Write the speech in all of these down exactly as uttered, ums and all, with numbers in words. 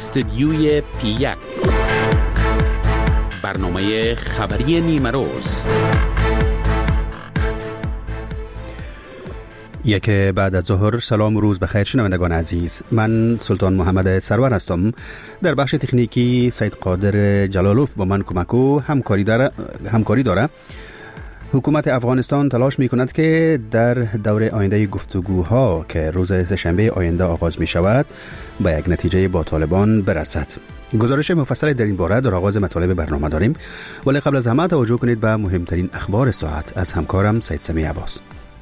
استدیوی پی یک، برنامه خبری نیمه روز. یک بعد از ظهر. سلام و روز بخیر شنوندگان عزیز. من سلطان محمد سرور هستم. در بخش تکنیکی سید قادر جلالوف با من کمکو همکاری داره همکاری داره. حکومت افغانستان تلاش می کند که در دور آینده گفتگوها که روز سه‌شنبه آینده آغاز می شود به یک نتیجه با طالبان برسد. گزارش مفصل در این باره در آغاز مطالب برنامه داریم، ولی قبل از همه توجه کنید به مهمترین اخبار ساعت از همکارم سید سمی عباس.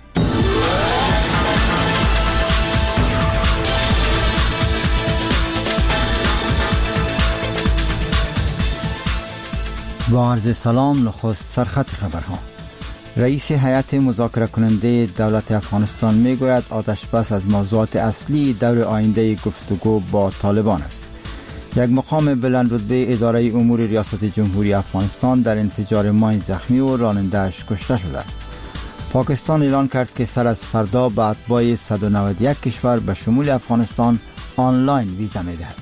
با عرض سلام. نخست سرخط خبرها. رئیس هیئت مذاکره کننده دولت افغانستان می گوید آتش بس از موضوعات اصلی دور آینده گفتگو با طالبان است. یک مقام بلند رتبه اداره امور ریاست جمهوری افغانستان در انفجار ماین زخمی و راننده‌اش کشته شده است. پاکستان اعلان کرد که سر از فردا به اتباع صد و نود و یک کشور به شمول افغانستان آنلاین ویزا می دهد.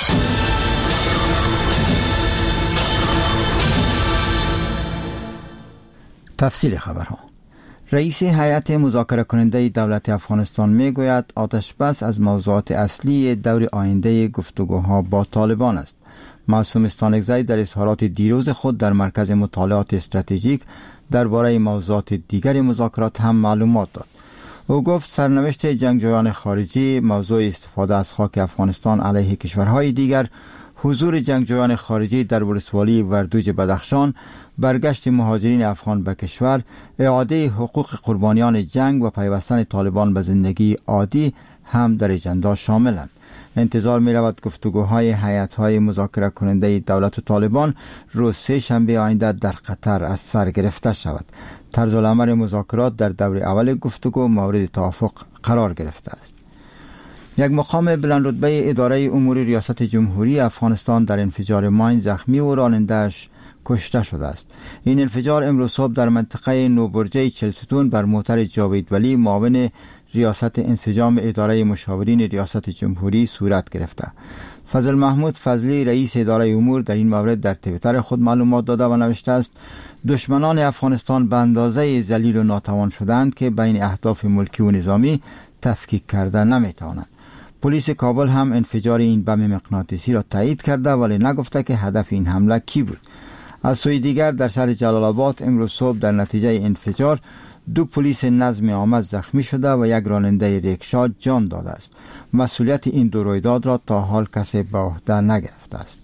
تفصیل خبرها. رئیس هیئت مذاکره کننده دولت افغانستان می گوید آتش بس از موضوعات اصلی دور آینده گفتگوها با طالبان است. معصوم استانکزی در اظهارات دیروز خود در مرکز مطالعات استراتژیک درباره موضوعات دیگر مذاکرات هم معلومات داد. او گفت سرنوشت جنگجویان خارجی، موضوع استفاده از خاک افغانستان علیه کشورهای دیگر، حضور جنگجویان خارجی در ولسوالی وردوج بدخشان، برگشت مهاجرین افغان به کشور، اعاده حقوق قربانیان جنگ و پیوستن طالبان به زندگی عادی هم در اجندا شاملند. انتظار می رود گفتگوهای هیئت‌های مذاکره کننده دولت و طالبان روز سه شنبه آینده در قطر از سر گرفته شود. طرز العمل مذاکرات در دور اول گفتگو مورد توافق قرار گرفته است. یک مقام بلند رتبه اداره امور ریاست جمهوری افغانستان در انفجار ماین زخمی و راننده‌اش کشته شده است. این انفجار امروز صبح در منطقه نوبرجه چلستون بر موتر جاوید ولی معاون ریاست انسجام اداره مشاورین ریاست جمهوری صورت گرفته. فضل محمود فضلی رئیس اداره امور در این مورد در توییتر خود معلومات داده و نوشته است: دشمنان افغانستان به اندازه ذلیل و ناتوان شدند که بین اهداف ملکی و نظامی تفکیک کرده نمیتوانند. پلیس کابل هم انفجار این بم مغناطیسی را تایید کرده ولی نگفته که هدف این حمله کی بود. از سوی دیگر در شهر جلال آباد امروز صبح در نتیجه انفجار دو پلیس نظم عامه زخمی شده و یک راننده ریکشا جان داده است. مسئولیت این دو رویداد را تا حال کسی به عهده نگرفته است.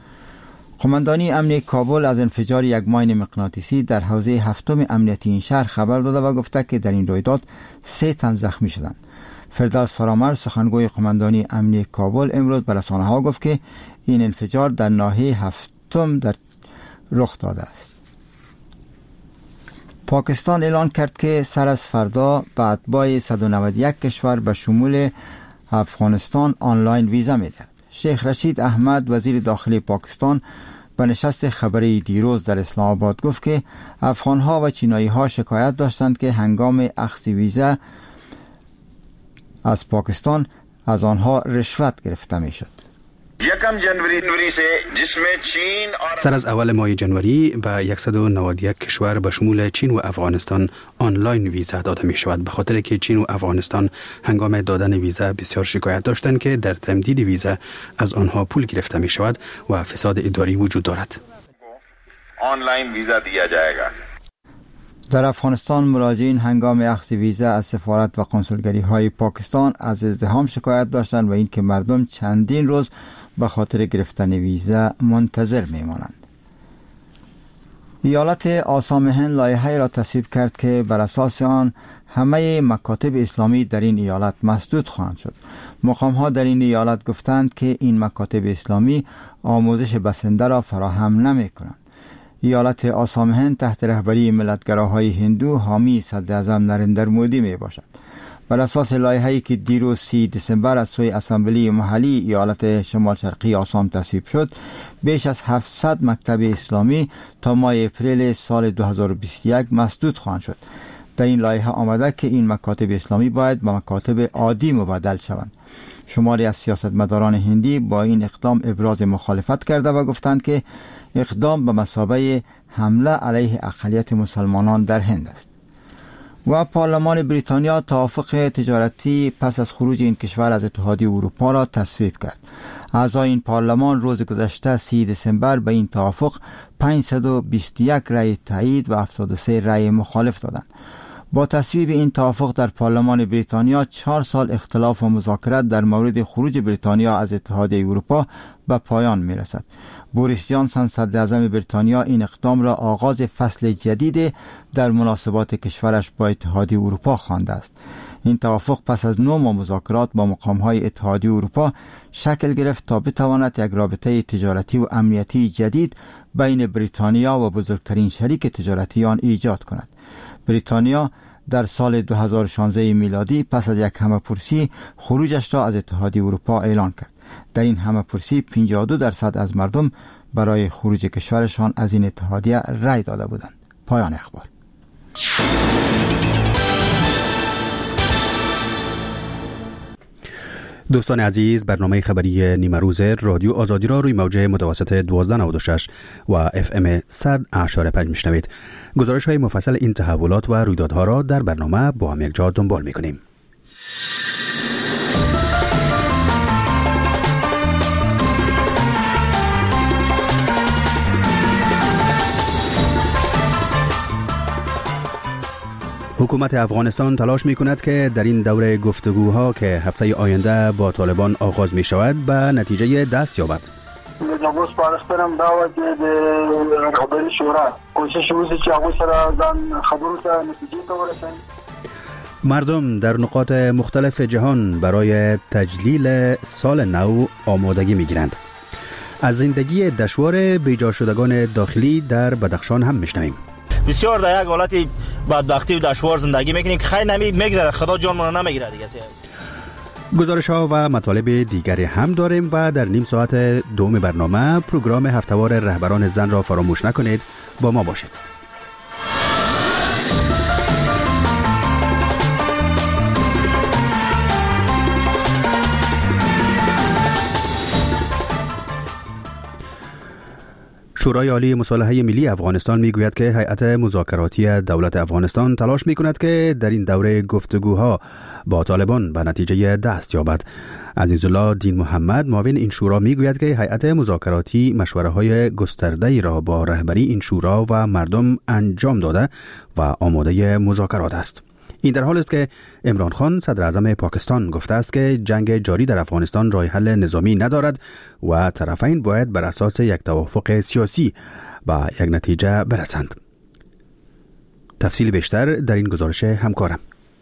قماندانی امنیتی کابل از انفجار یک ماین مغناطیسی در حوزه هفتم امنیتی این شهر خبر داده و گفته که در این رویداد سه تن زخمی شدند. فردوس فرامرز سخنگوی قماندانی امنیتی کابل امروز به رسانه‌ها گفت که این انفجار در ناحیه هفتم در رخ داده است. پاکستان اعلان کرد که سر از فردا به اتباع صد و نود و یک کشور به شمول افغانستان آنلاین ویزا می‌دهد. شیخ رشید احمد وزیر داخلی پاکستان به نشست خبری دیروز در اسلام آباد گفت که افغان‌ها و چینایی‌ها شکایت داشتند که هنگام اخذ ویزا از پاکستان از آنها رشوت گرفته می‌شد. یکم جنوری سے جس میں چین اور سر از اول ماه جنوری به صد و نود و یک کشور به شمول چین و افغانستان آنلاین ویزا داده می شود، به خاطر که چین و افغانستان هنگام دادن ویزا بسیار شکایت داشتند که در تمدید ویزا از آنها پول گرفته می شود و فساد اداری وجود دارد. آنلاین ویزا دیا جائے گا. در افغانستان مراجعین هنگام اخذ ویزا از سفارت و کنسولگری های پاکستان از ازدحام شکایت داشتند و اینکه مردم چندین روز به خاطر گرفتن ویزا منتظر میمانند. ایالت آسام هند لایحه‌ای را تصویب کرد که بر اساس آن همه مکاتب اسلامی در این ایالت مسدود خواهند شد. مقام‌ها در این ایالت گفتند که این مکاتب اسلامی آموزش بسنده را فراهم نمی‌کنند. ایالت آسام هند تحت رهبری ملتگراهای هندو حامی صدر اعظم نریندر مودی می باشد. بر اساس لایحه‌ای که دیروز سی دسامبر از سوی اسامبلی محلی ایالت شمال شرقی آسام تصویب شد، بیش از هفتصد مکتب اسلامی تا ماه اپریل سال دو هزار و بیست و یک مسدود خواهند شد. در این لایحه آمده که این مکاتب اسلامی باید به مکاتب عادی مبدل شوند. شماری از سیاستمداران هندی با این اقدام ابراز مخالفت کرده و گفتند که اقدام به مثابه حمله علیه اقلیت مسلمانان در هند است. و پارلمان بریتانیا توافق تجارتی پس از خروج این کشور از اتحادیه اروپا را تصویب کرد. اعضای این پارلمان روز گذشته سی دسامبر به این توافق پانصد و بیست و یک رأی تایید و هفتاد و سه رأی مخالف دادند. با تصویب این توافق در پارلمان بریتانیا چهار سال اختلاف و مذاکرات در مورد خروج بریتانیا از اتحادیه اروپا به پایان می رسد. بوریس جانسون صدر اعظم بریتانیا این اقدام را آغاز فصل جدید در مناسبات کشورش با اتحادیه اروپا خوانده است. این توافق پس از نه ماه مذاکرات با مقام‌های اتحادیه اروپا شکل گرفت تا بتواند یک رابطه تجارتی و امنیتی جدید بین بریتانیا و بزرگترین شریک تجارتی آن ایجاد کند. بریتانیا در سال دو هزار و شانزده میلادی پس از یک همه‌پرسی خروجش را از اتحادیه اروپا اعلان کرد. در این همه‌پرسی پنجاه و دو درصد از مردم برای خروج کشورشان از این اتحادیه رأی داده بودند. پایان اخبار. دوستان عزیز، برنامه خبری نیمه روز رادیو آزادی را روی موجه متوسط دوازده نود و شش و اف ام صد اشاره پنج میشنوید. گزارش های مفصل این تحولات و رویدادها را در برنامه با هم یک جا دنبال میکنیم. حکومت افغانستان تلاش می کند که در این دوره گفتگوها که هفته آینده با طالبان آغاز می شود به نتیجه دست یابد. نو سپارښتنه دا و چې د رهبري شورا کوشش وکړي چې هغوی سره ځان خبرو ته نتیجې ته ورسوي. مردم در نقاط مختلف جهان برای تجلیل سال نو آمادگی می گیرند. از زندگی دشوار بیجا شدگان داخلی در بدخشان هم میشنویم. بسیار در یک حالت بدبختی و دشوار زندگی میکنیم که خیلی نمی میگذره، خدا جانمون رو نمیگیره دیگه. گزارش ها و مطالب دیگری هم داریم و در نیم ساعت دوم برنامه پروگرام هفته‌وار رهبران زن را فراموش نکنید. با ما باشید. شورای عالی مصالحه ملی افغانستان میگوید که هیئت مذاکراتی دولت افغانستان تلاش میکند که در این دوره گفتگوها با طالبان به نتیجه دست یابد. عزیزالله دین محمد معاون این شورا میگوید که هیئت مذاکراتی مشوره های گسترده‌ای را با رهبری این شورا و مردم انجام داده و آماده مذاکرات است. این در حال است که عمران خان صدر اعظم پاکستان گفته است که جنگ جاری در افغانستان راه حل نظامی ندارد و طرفین باید بر اساس یک توافق سیاسی به یک نتیجه برسند. تفصیل بیشتر در این گزارش همکارم.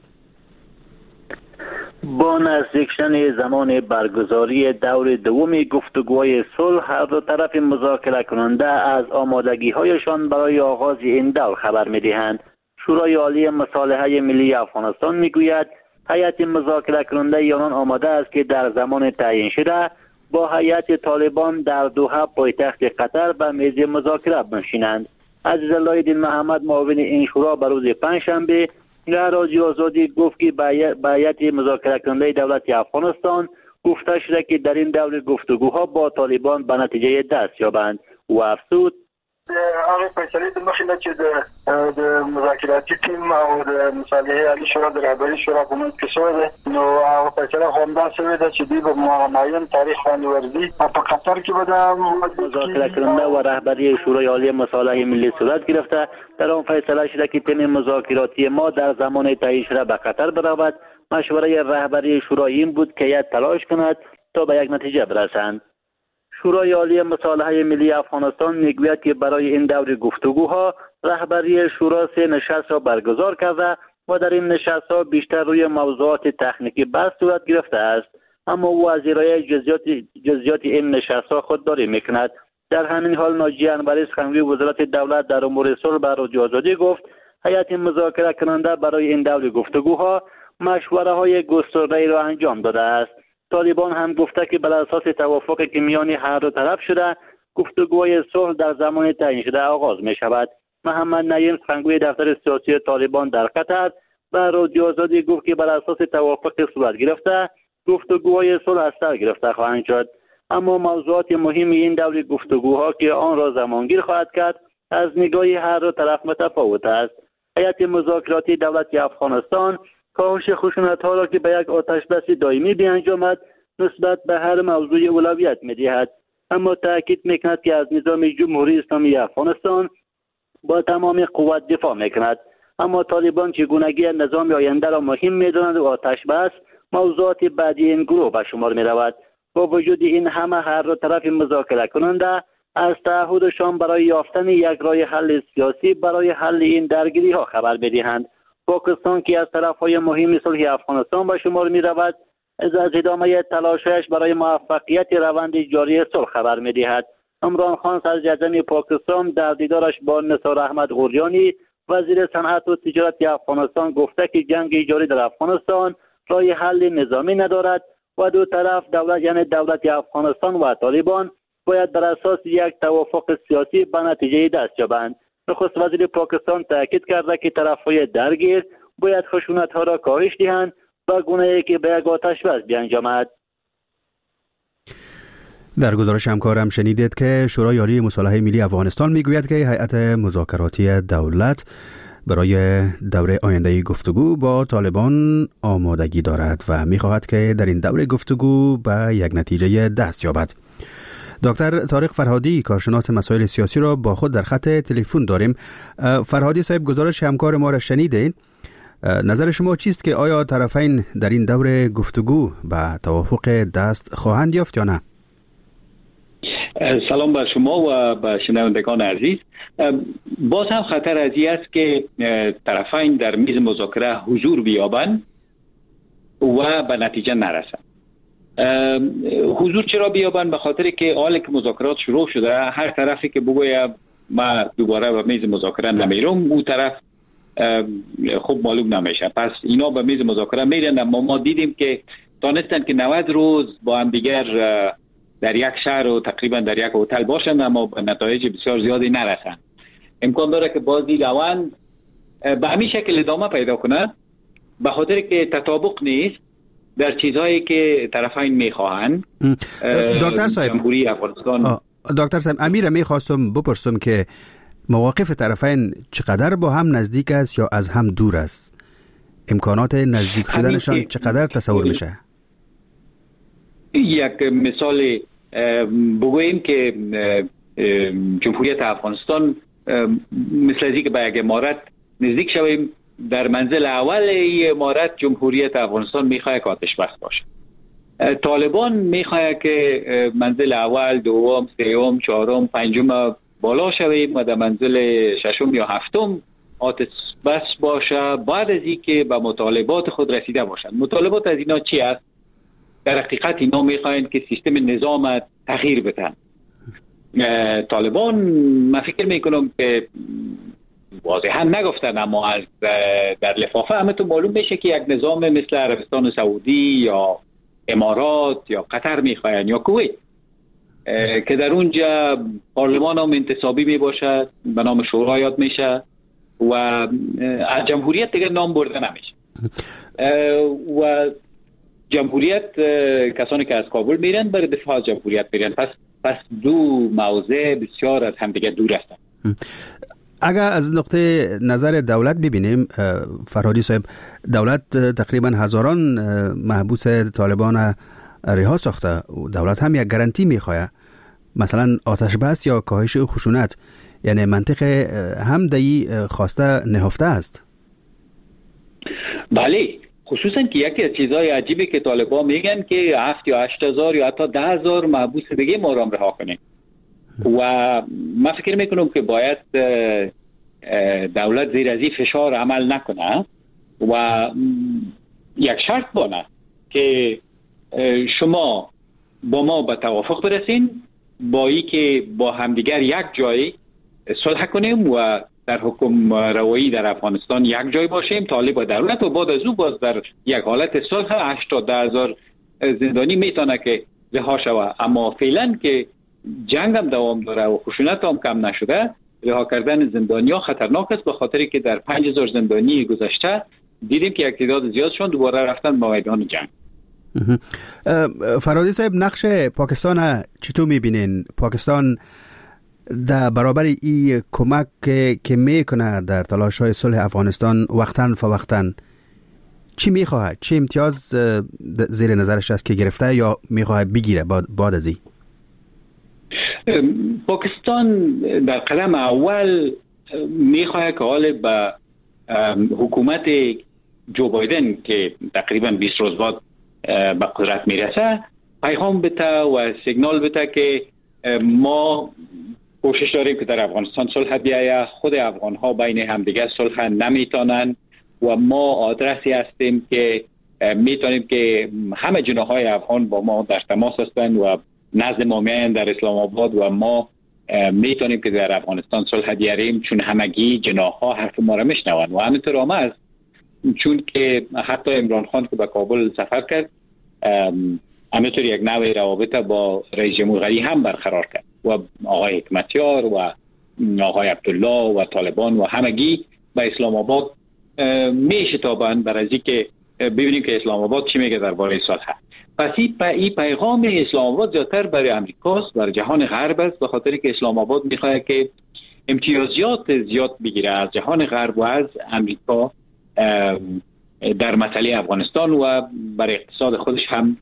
با نزدیک شدن زمان برگزاری دور دوم گفتگوهای صلح، هر دو طرف مذاکره کننده از آمادگی‌هایشان برای آغاز این دور خبر می‌دهند. شورای عالی مصالحه ملی افغانستان میگوید هیئت مذاکره کننده آنان آماده است که در زمان تعیین شده با هیئت طالبان در دوحه پایتخت قطر به میز مذاکره بنشینند. عزیزالله دین محمد معاون این شورا به روز پنجشنبه در رادیو آزادی گفت که به هیئت مذاکره کننده دولت افغانستان گفته شده که در این دور گفتگوها با طالبان به نتیجه دست یابند و افزود هغه فیصلې د مخې نه چې د مذاکراتي ټیم او د مصالحې عالی شورا د رهبري شورا په منځ کې شوې ده، نو هغه فیصله خو همداسې شوې ده چې دوی به معین تاریخ باندې ورځي او په قطر کې به د مذاکره کننده و رهبری شورای عالی مصالحه ملی صورت گرفته. در آن فیصله شده که تیم مذاکراتی ما در زمان تعیین شده به قطر برود. مشوره رهبری شورا این بود که هیئت تلاش کند تا به یک نتیجه برسند. شورای عالی مصالحه ملی افغانستان میگوید که برای این دور گفتگوها رهبری شورا سه نشست را برگزار کرده و در این نشست‌ها بیشتر روی موضوعات تکنیکی بحث صورت گرفته است، اما وزیرای جزئیات جزئیات این نشست‌ها خودداری میکند. در همین حال ناجیه انوری سخنگوی وزارت دولت در امور صلح به رادیو آزادی گفت هیئت مذاکره کننده برای این دور گفتگوها مشوره‌های گسترده‌ای را انجام داده است. طالبان هم گفته که بر اساس توافقی که میان هر دو طرف شده گفتگوهای صلح در زمان تعیین شده آغاز می شود. محمد نعیم سخنگوی دفتر سیاسی طالبان در قطر به رادیو آزادی گفت که بر اساس توافق صورت گرفته گفتگوهای صلح از سر گرفته خواهند شد. اما موضوعات مهم این دور گفتگوها که آن را زمانگیر خواهد کرد از نگاه هر دو طرف متفاوت است. هیئت مذاکراتی دولت افغانستان کاهش خشونت‌ها را که به یک آتشبس دائمی بیانجامد نسبت به هر موضوع اولویت می‌دهد، اما تاکید می‌کند که از نظام جمهوری اسلامی افغانستان با تمام قوت دفاع می‌کند. اما طالبان چگونگی نظام آینده را مهم می‌دانند و آتشبس موضوعات بعدی این گروه به شمار می‌رود. با وجود این همه هر دو طرف مذاکره کننده از تعهدشان برای یافتن یک راه حل سیاسی برای حل این درگیری‌ها خبر می‌دهند. پاکستان که از طرف‌های مهم صلح افغانستان به شمار می‌رود از ادامه تلاشش برای موفقیت روند جاری صلح خبر می‌دهد. عمران خان صدراعظم پاکستان در دیدارش با نثار احمد غوریانی وزیر صنعت و تجارت افغانستان گفته که جنگ جاری در افغانستان راه حل نظامی ندارد و دو طرف دولت یعنی دولت افغانستان و طالبان باید بر اساس یک توافق سیاسی به نتیجه دست یابند. نخست وزیر پاکستان تاکید کرده که طرف‌های درگیر باید خشونت‌ها را کاهش دهند و گونه‌ای که به یک آتش‌بس بیانجامد. در گزارش همکارم شنیدید که شورای عالی مصالحه ملی افغانستان میگوید که هیئت مذاکراتی دولت برای دوره آینده گفتگو با طالبان آمادگی دارد و میخواهد که در این دوره گفتگو به یک نتیجه دست یابد. دکتر طارق فرهادی کارشناس مسائل سیاسی را با خود در خط تلفن داریم. فرهادی صاحب، گزارش همکار ما را شنیدید. نظر شما چیست که آیا طرفین در این دوره گفتگو به توافق دست خواهند یافت یا نه؟ سلام بر شما و به شنوندگان عزیز. باز هم خطر از این است که طرفین در میز مذاکره حضور بیابند و به نتیجه نرسند. حضور چرا بیابند؟ به خاطر که حالا که مذاکرات شروع شده هر طرفی که بگوید ما دوباره به میز مذاکره نمیرم اون طرف خوب معلوم نمیشه. پس اینا به میز مذاکره میرن، اما ما دیدیم که دانستن که نود روز با هم دیگر در یک شهر و تقریبا در یک هتل باشند اما به نتایج بسیار زیادی نرسند. امکان داره که بازی روند به همین شکل ادامه پیدا کنه به خاطر که تطابق نیست در چیزهایی که طرفین میخواهند. دکتر صاحب جمهوری افغانستان دکتر صاحب امیر میخواستم بپرسم که مواقف طرفین چقدر با هم نزدیک است یا از هم دور است؟ امکانات نزدیک شدنشان چقدر تصور میشه؟ یک مثال بگوییم که جمهوریت افغانستان مثل از که به یک امارت نزدیک شویم، در منزل اول این امارت جمهوریت افغانستان میخواه که آتش بس باشه. طالبان میخواه که منزل اول، دوم، سوم، چهارم، پنجم بالا شویم و در منزل ششم یا هفتم آتش بس باشه بعد از اینکه به مطالبات خود رسیده باشند. مطالبات از اینا چی است؟ در حقیقت اینا میخواین که سیستم نظام تغییر بدن. طالبان من فکر میکنم که واضحا نگفتن اما از در لفافه همه تو معلوم میشه که یک نظام مثل عربستان سعودی یا امارات یا قطر میخواین یا کویت که در اونجا پارلمان هم انتصابی میباشد، به نام شورا یاد میشه و از جمهوریت دیگر نام برده نمیشه و جمهوریت کسانی که از کابل میرن برای دفاع از جمهوریت میرن. پس پس دو موضع بسیار از هم دیگه دور هستند. اگر از نقطه نظر دولت ببینیم فرهادی صاحب، دولت تقریبا هزاران محبوس طالبان رها ساخته. دولت هم یک گارانتی میخواه، مثلا آتش بس یا کاهش خشونت، یعنی منطق هم دایی خواسته نهفته است. بله، خصوصا که یکی از چیزهای عجیبی که طالبان میگن که هفت یا هشت هزار یا حتی ده هزار محبوس دیگه ما را رها کنیم و من فکر میکنم که باید دولت زیر از این فشار عمل نکنه و یک شرط بانه که شما با ما به توافق برسین، با ای که با همدیگر یک جای صلح کنیم و در حکم روایی در افغانستان یک جای باشیم، طالب و دولت، و بعد از او باز در یک حالت صلح هشت تا ده هزار زندانی میتونه که رها شود. اما فعلا که جنگ هم دوام داره و خشونت هم کم نشده، رها کردن زندانی ها خطرناک است، به خاطری که در پنج هزار زندانی گذشته دیدیم که یک تعداد زیادشون دوباره رفتن به میدان جنگ. فرهادی صاحب، نقش پاکستان چطور میبینین؟ پاکستان در برابر این کمک که میکنه در تلاش های صلح افغانستان وقتاً فوقتاً چی میخواهد؟ چی امتیاز زیر نظرش است که گرفته یا میخواهد بگیره بعد از این؟ پاکستان در قدم اول میخواهد که حال به حکومت جو بایدن که تقریبا بیست روز بعد به قدرت میرسه پیغام بده و سیگنال بده که ما کوشش داریم که در افغانستان صلح بیاید، خود افغان ها بین همدیگه صلح نمیتونن و ما آدرسی هستیم که میتونیم که همه جناح های افغان با ما در تماس هستند و نزد ما میاین در اسلام آباد و ما میتونیم که در افغانستان صلح بیاریم، چون همگی جناح ها حرف ما را میشنوند. و همینطور هم است، چون که حتی عمران خان که به کابل سفر کرد همینطور یک نوع روابط با رئیس جمهور غنی هم برقرار کرد و آقای حکمتیار و آقای عبدالله و طالبان و همگی به اسلام آباد میشتابند برای اینکه ببینیم که اسلام آباد چی میگه درباره صلح. پس این پیغام اسلام آباد زیادتر برای امریکاست، برای جهان غرب است، به خاطر که اسلام آباد میخواد که امتیازات زیاد بگیره از جهان غرب و از امریکا در مسئله افغانستان و برای اقتصاد خودش هم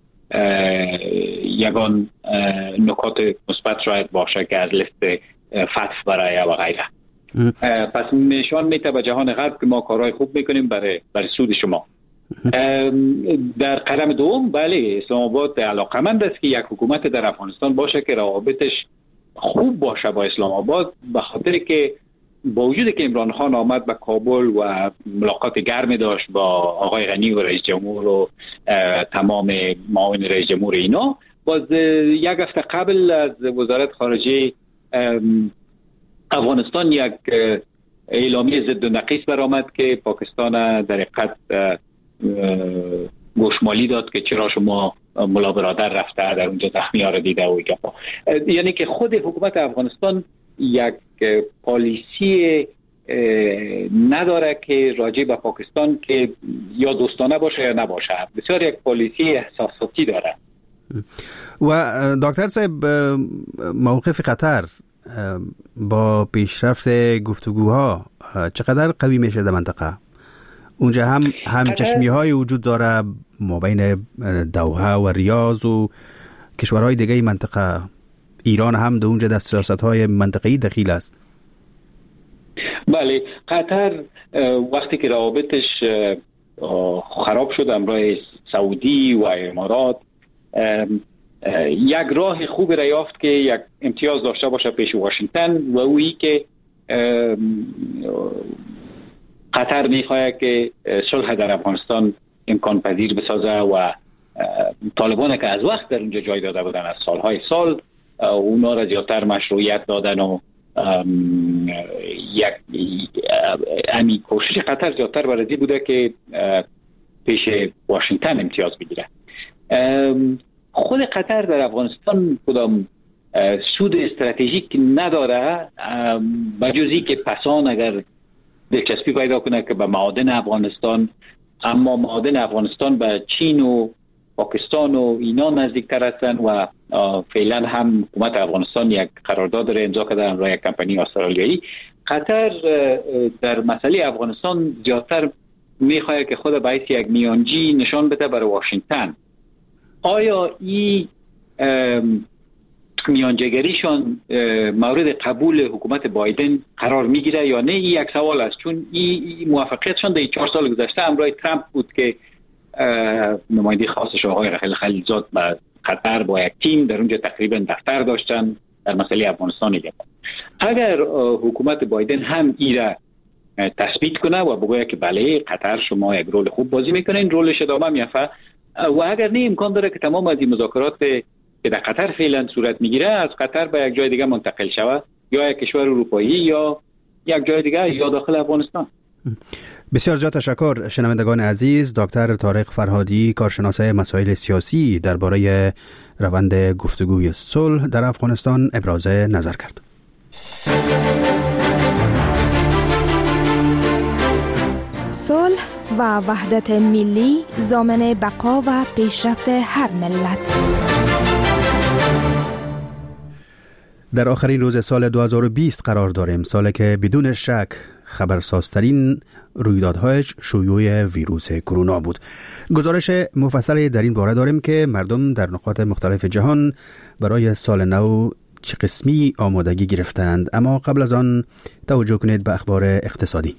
یگان نکات مثبت شاید باشه که از لیست فتح برای و غیره. پس نشان میده به جهان غرب که ما کارهای خوب میکنیم برای برای سود شما. در قدم دوم بله اسلام آباد علاقمند است که یک حکومت در افغانستان باشه که روابطش خوب باشه با اسلام آباد، به خاطر که با وجود که عمران خان آمد به کابل و ملاقات گرمی داشت با آقای غنی و رئیس جمهور و تمام معاون رئیس جمهور اینا، باز یک هفته قبل از وزارت خارجه افغانستان یک اعلامیه ضد و نقیص برآمد که پاکستان در حقیقت گوشمالی داد که چرا شما ملا برادر رفته در اونجا زخمی‌ها را دیده و ایگه. یعنی که خود حکومت افغانستان یک پالیسی نداره که راجع به پاکستان که یا دوستانه باشه یا نباشه، بسیار یک پالیسی احساساتی داره. و دکتر صاحب، موقف قطر با پیشرفت گفتگوها چقدر قوی میشه در منطقه؟ اونجا هم هم چشمی های وجود داره مابین دوحه و ریاض و کشورهای دیگه منطقه. ایران هم در اونجا در سیاست های منطقه‌ای دخیل است. بله، قطر وقتی که روابطش خراب شد امرای سعودی و امارات یک راه خوبی را یافت که یک امتیاز داشته باشه پیش واشنگتن و اویی که قطر میخواد که صلح در افغانستان امکان پذیر بسازه و طالبان که از وقت در اونجا جای داده بودن از سالهای سال اونا را زیادتر مشروعیت دادن و یک امی کوشش قطر زیادتر برای بوده که پیش واشنگتن امتیاز بگیره. خود قطر در افغانستان کدام سود استراتژیک نداره بجز که پسان اگر دلچسپی پیدا کنه که به معادن افغانستان، اما معادن افغانستان به چین و پاکستان و اینا نزدیکتر هستن و فعلا هم حکومت افغانستان یک قرارداد را امضا کرده با یک کمپانی استرالیایی. قطر در مسئله افغانستان زیادتر میخواد که خود به حیث یک میانجی نشان بده برای واشنگتن. آیا این میانجیگریشان مورد قبول حکومت بایدن قرار میگیره یا نه؟ این یک سوال است، چون این موفقیتشان در چهار سال گذشته همراه ترامپ بود که نماینده خاصش آقای رحیل خلیلزاد به قطر با یک تیم در اونجا تقریبا دفتر داشتن در مسئله افغانستان. دیگه اگر حکومت بایدن هم ایره تثبیت کنه و بگویه که بله قطر شما یک رول خوب بازی میکنین، رولش ادامه میافته، و اگر نه امکان داره که تمام از این مذاکرات که در قطر فعلا صورت میگیره از قطر به یک جای دیگه منتقل شود، یا یک کشور اروپایی یا یک جای دیگه یا داخل افغانستان. بسیار زیاد تشکر. شنوندگان عزیز، دکتر طارق فرهادی، کارشناس مسائل سیاسی درباره روند گفتگوی صلح در افغانستان ابراز نظر کرد. صلح و وحدت ملی ضامن بقا و پیشرفت هر ملت. در آخرین روز سال دو هزار و بیست قرار داریم، سالی که بدون شک خبرسازترین رویدادهایش شیوع ویروس کرونا بود. گزارش مفصلی در این باره داریم که مردم در نقاط مختلف جهان برای سال نو چه قسمی آمادگی گرفتند. اما قبل از آن توجه کنید به اخبار اقتصادی.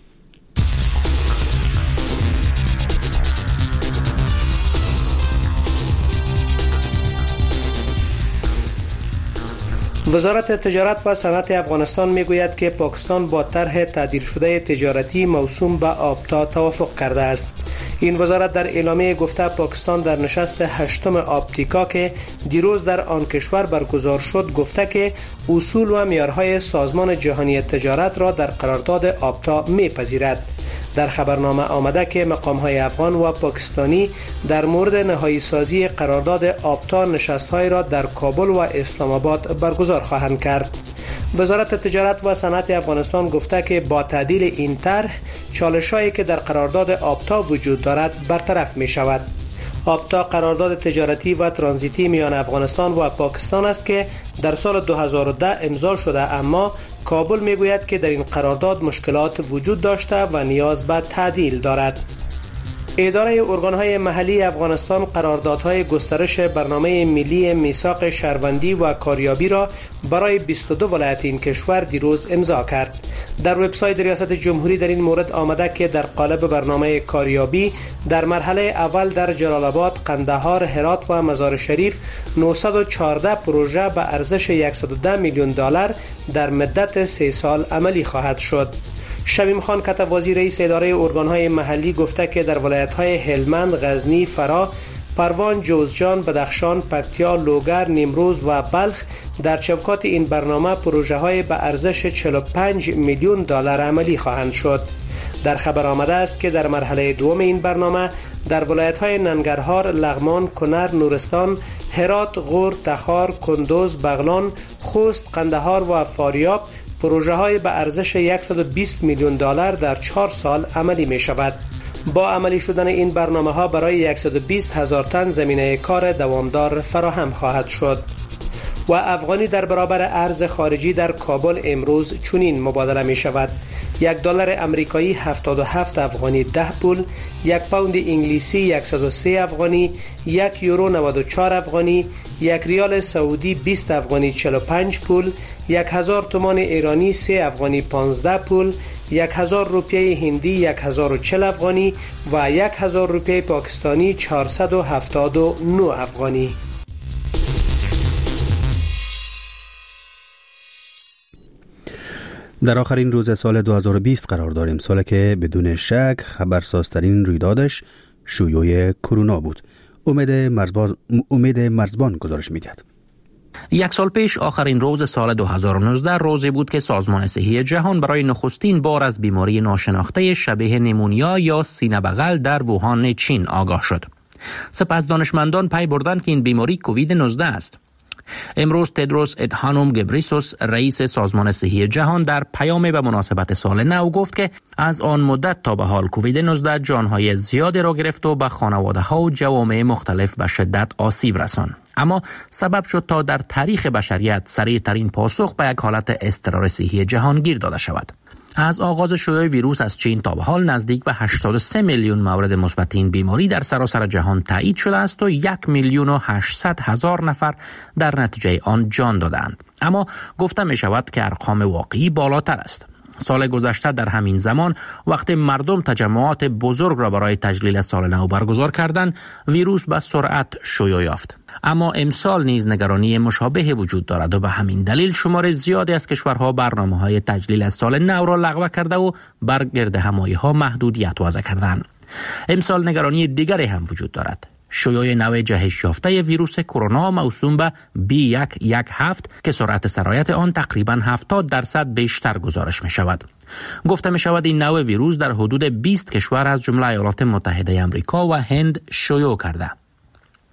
وزارت تجارت و صنعت افغانستان میگوید که پاکستان با طرح تعدیل شده تجارتی موسوم به آپتا توافق کرده است. این وزارت در اعلامیه گفته پاکستان در نشست هشتم آپتیکا که دیروز در آن کشور برگزار شد گفته که اصول و معیارهای سازمان جهانی تجارت را در قرارداد آپتا میپذیرد. در خبرنامه آمده که مقام‌های افغان و پاکستانی در مورد نهایی سازی قرارداد آپتا نشست‌های را در کابل و اسلام آباد برگزار خواهند کرد. وزارت تجارت و صنعت افغانستان گفته که با تعدیل این طرح چالش‌هایی که در قرارداد آپتا وجود دارد برطرف می‌شود. آپتا قرارداد تجارتی و ترانزیتی میان افغانستان و پاکستان است که در سال دو هزار و ده امضا شده، اما کابل میگوید که در این قرارداد مشکلات وجود داشته و نیاز به تعدیل دارد. اداره ارگان‌های محلی افغانستان قراردادهای گسترش برنامه ملی میثاق شهروندی و کاریابی را برای بیست و دو ولایت این کشور دیروز امضا کرد. در وبسایت ریاست جمهوری در این مورد آمده که در قالب برنامه کاریابی در مرحله اول در جلال آباد، قندهار، هرات و مزار شریف نهصد و چهارده پروژه به ارزش صد و ده میلیون دلار در مدت سه سال عملی خواهد شد. شمیم خان کتوازی رئیس اداره ارگان‌های محلی گفته که در ولایت‌های هلمند، غزنی، فرا، پروان، جوزجان، بدخشان، پکتیا، لوگر، نیمروز و بلخ در چوکات این برنامه پروژه‌های به ارزش چهل و پنج میلیون دلار عملی خواهند شد. در خبر آمده است که در مرحله دوم این برنامه در ولایت‌های ننگرهار، لغمان، کنر، نورستان، هرات، غور، تخار، کندوز، بغلان، خوست، قندهار و فاریاب پروژه های به ارزش صد و بیست میلیون دلار در چهار سال عملی می شود. با عملی شدن این برنامه ها برای صد و بیست هزار تن زمینه کار دوامدار فراهم خواهد شد. و افغانی در برابر ارز خارجی در کابل امروز چنین مبادله می شود: یک دلار امریکایی هفتاد و هفت افغانی ده پول، یک پوند انگلیسی صد و سه افغانی، یک یورو نود و چهار افغانی، یک ریال سعودی بیست افغانی چهل و پنج پول، یک هزار تومان ایرانی سه افغانی پانزده پول، یک هزار روپیه هندی یک هزار و چهل افغانی و یک هزار روپیه پاکستانی چهارصد و هفتاد و نه افغانی. در آخرین روز سال دو هزار و بیست قرار داریم، سالی که بدون شک خبرسازترین رویدادش شیوع کرونا بود. امید مرزبان امید مرزبان گزارش می‌دهد. یک سال پیش آخرین روز سال دو هزار و نوزده روزی بود که سازمان صحی جهان برای نخستین بار از بیماری ناشناخته شبیه نیمونیا یا سینه بغل در ووهان چین آگاه شد. سپس دانشمندان پی بردند که این بیماری کووید نوزده است. امروز تدروس ادهانوم گبریسوس رئیس سازمان صحی جهان در پیامی به مناسبت سال نو گفت که از آن مدت تا به حال کووید نوزده جانهای زیادی را گرفت و به خانواده ها و جوامع مختلف به شدت آسیب رساند، اما سبب شد تا در تاریخ بشریت سریع ترین پاسخ به یک حالت اضطرار صحی جهانگیر داده شود. از آغاز شیوع ویروس از چین تا به حال نزدیک به هشتاد و سه میلیون مورد مثبت این بیماری در سراسر جهان تایید شده است و یک میلیون و هشتصد هزار نفر در نتیجه آن جان دادند. اما گفته می شود که ارقام واقعی بالاتر است. سال گذشته در همین زمان وقتی مردم تجمعات بزرگ را برای تجلیل سال نو برگزار کردند، ویروس به سرعت شیوع یافت. اما امسال نیز نگرانی مشابه وجود دارد و به همین دلیل شمار زیادی از کشورها برنامه‌های تجلیل از سال نو را لغو کرده و بر گردهمایی‌ها محدودیت وضع کردند. امسال نگرانی دیگری هم وجود دارد: شیوع نوع جهش یافته ویروس کرونا موسوم به بی یک یک هفت که سرعت سرایت آن تقریباً هفتاد درصد بیشتر گزارش می شود. گفته می شود این نوع ویروس در حدود بیست کشور از جمله ایالات متحده آمریکا و هند شیوع کرده.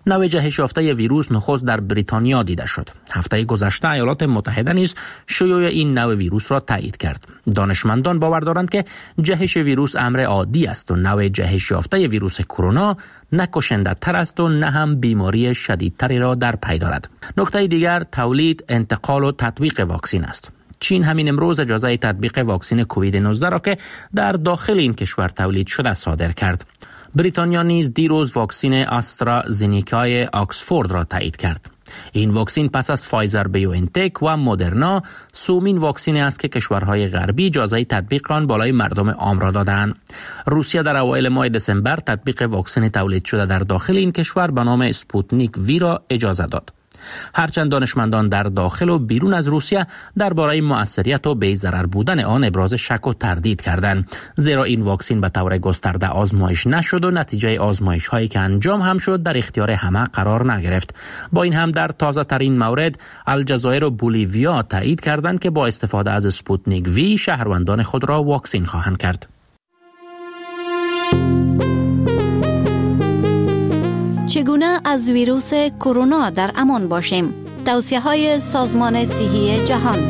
نوع جهش یافته ویروس نخست در بریتانیا دیده شد. هفته گذشته ایالات متحده نیز شیوع این نوع ویروس را تایید کرد. دانشمندان باور دارند که جهش ویروس امر عادی است و نوع جهش یافته ویروس کرونا نه کشنده تر است و نه هم بیماری شدیدتری را در پی دارد. نکته دیگر تولید، انتقال و تطبیق واکسن است. چین همین امروز اجازه تطبیق واکسن کووید نوزده را که در داخل این کشور تولید شده صادر کرد. بریتانیا نیز دیروز واکسن آسترازنیکای آکسفورد را تایید کرد. این واکسن پس از فایزر بیوانتک و مدرنا سومین واکسن است که کشورهای غربی اجازه تطبیق آن بالای مردم عام را دادند. روسیه در اوایل ماه دسامبر تطبیق واکسن تولید شده در داخل این کشور به نام اسپوتنیک وی را اجازه داد. هرچند دانشمندان در داخل و بیرون از روسیه درباره موثریت و بی‌ضرر بودن آن ابراز شک و تردید کردند، زیرا این واکسن به طور گسترده آزمایش نشد و نتیجه آزمایش هایی که انجام هم شد در اختیار همه قرار نگرفت. با این هم در تازه ترین مورد الجزایر و بولیویا تایید کردند که با استفاده از اسپوتنیک وی شهروندان خود را واکسن خواهند کرد. چگونه از ویروس کرونا در امان باشیم؟ توصیه‌های سازمان صحی جهان.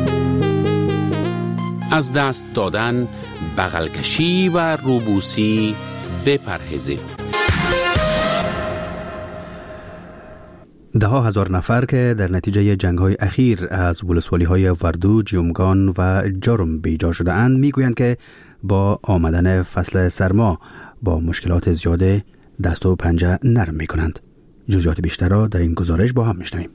از دست دادن، بغل کشی و روبوسی بپرهیزید. ده ها هزار نفر که در نتیجه جنگ‌های اخیر از ولسوالی‌های وردو، جیومگان و جرم بیجا شده اند میگویند که با آمدن فصل سرما با مشکلات زیاده دست و پنجه نرم میکنند. جزئیات بیشتر را در این گزارش با هم میشنویم.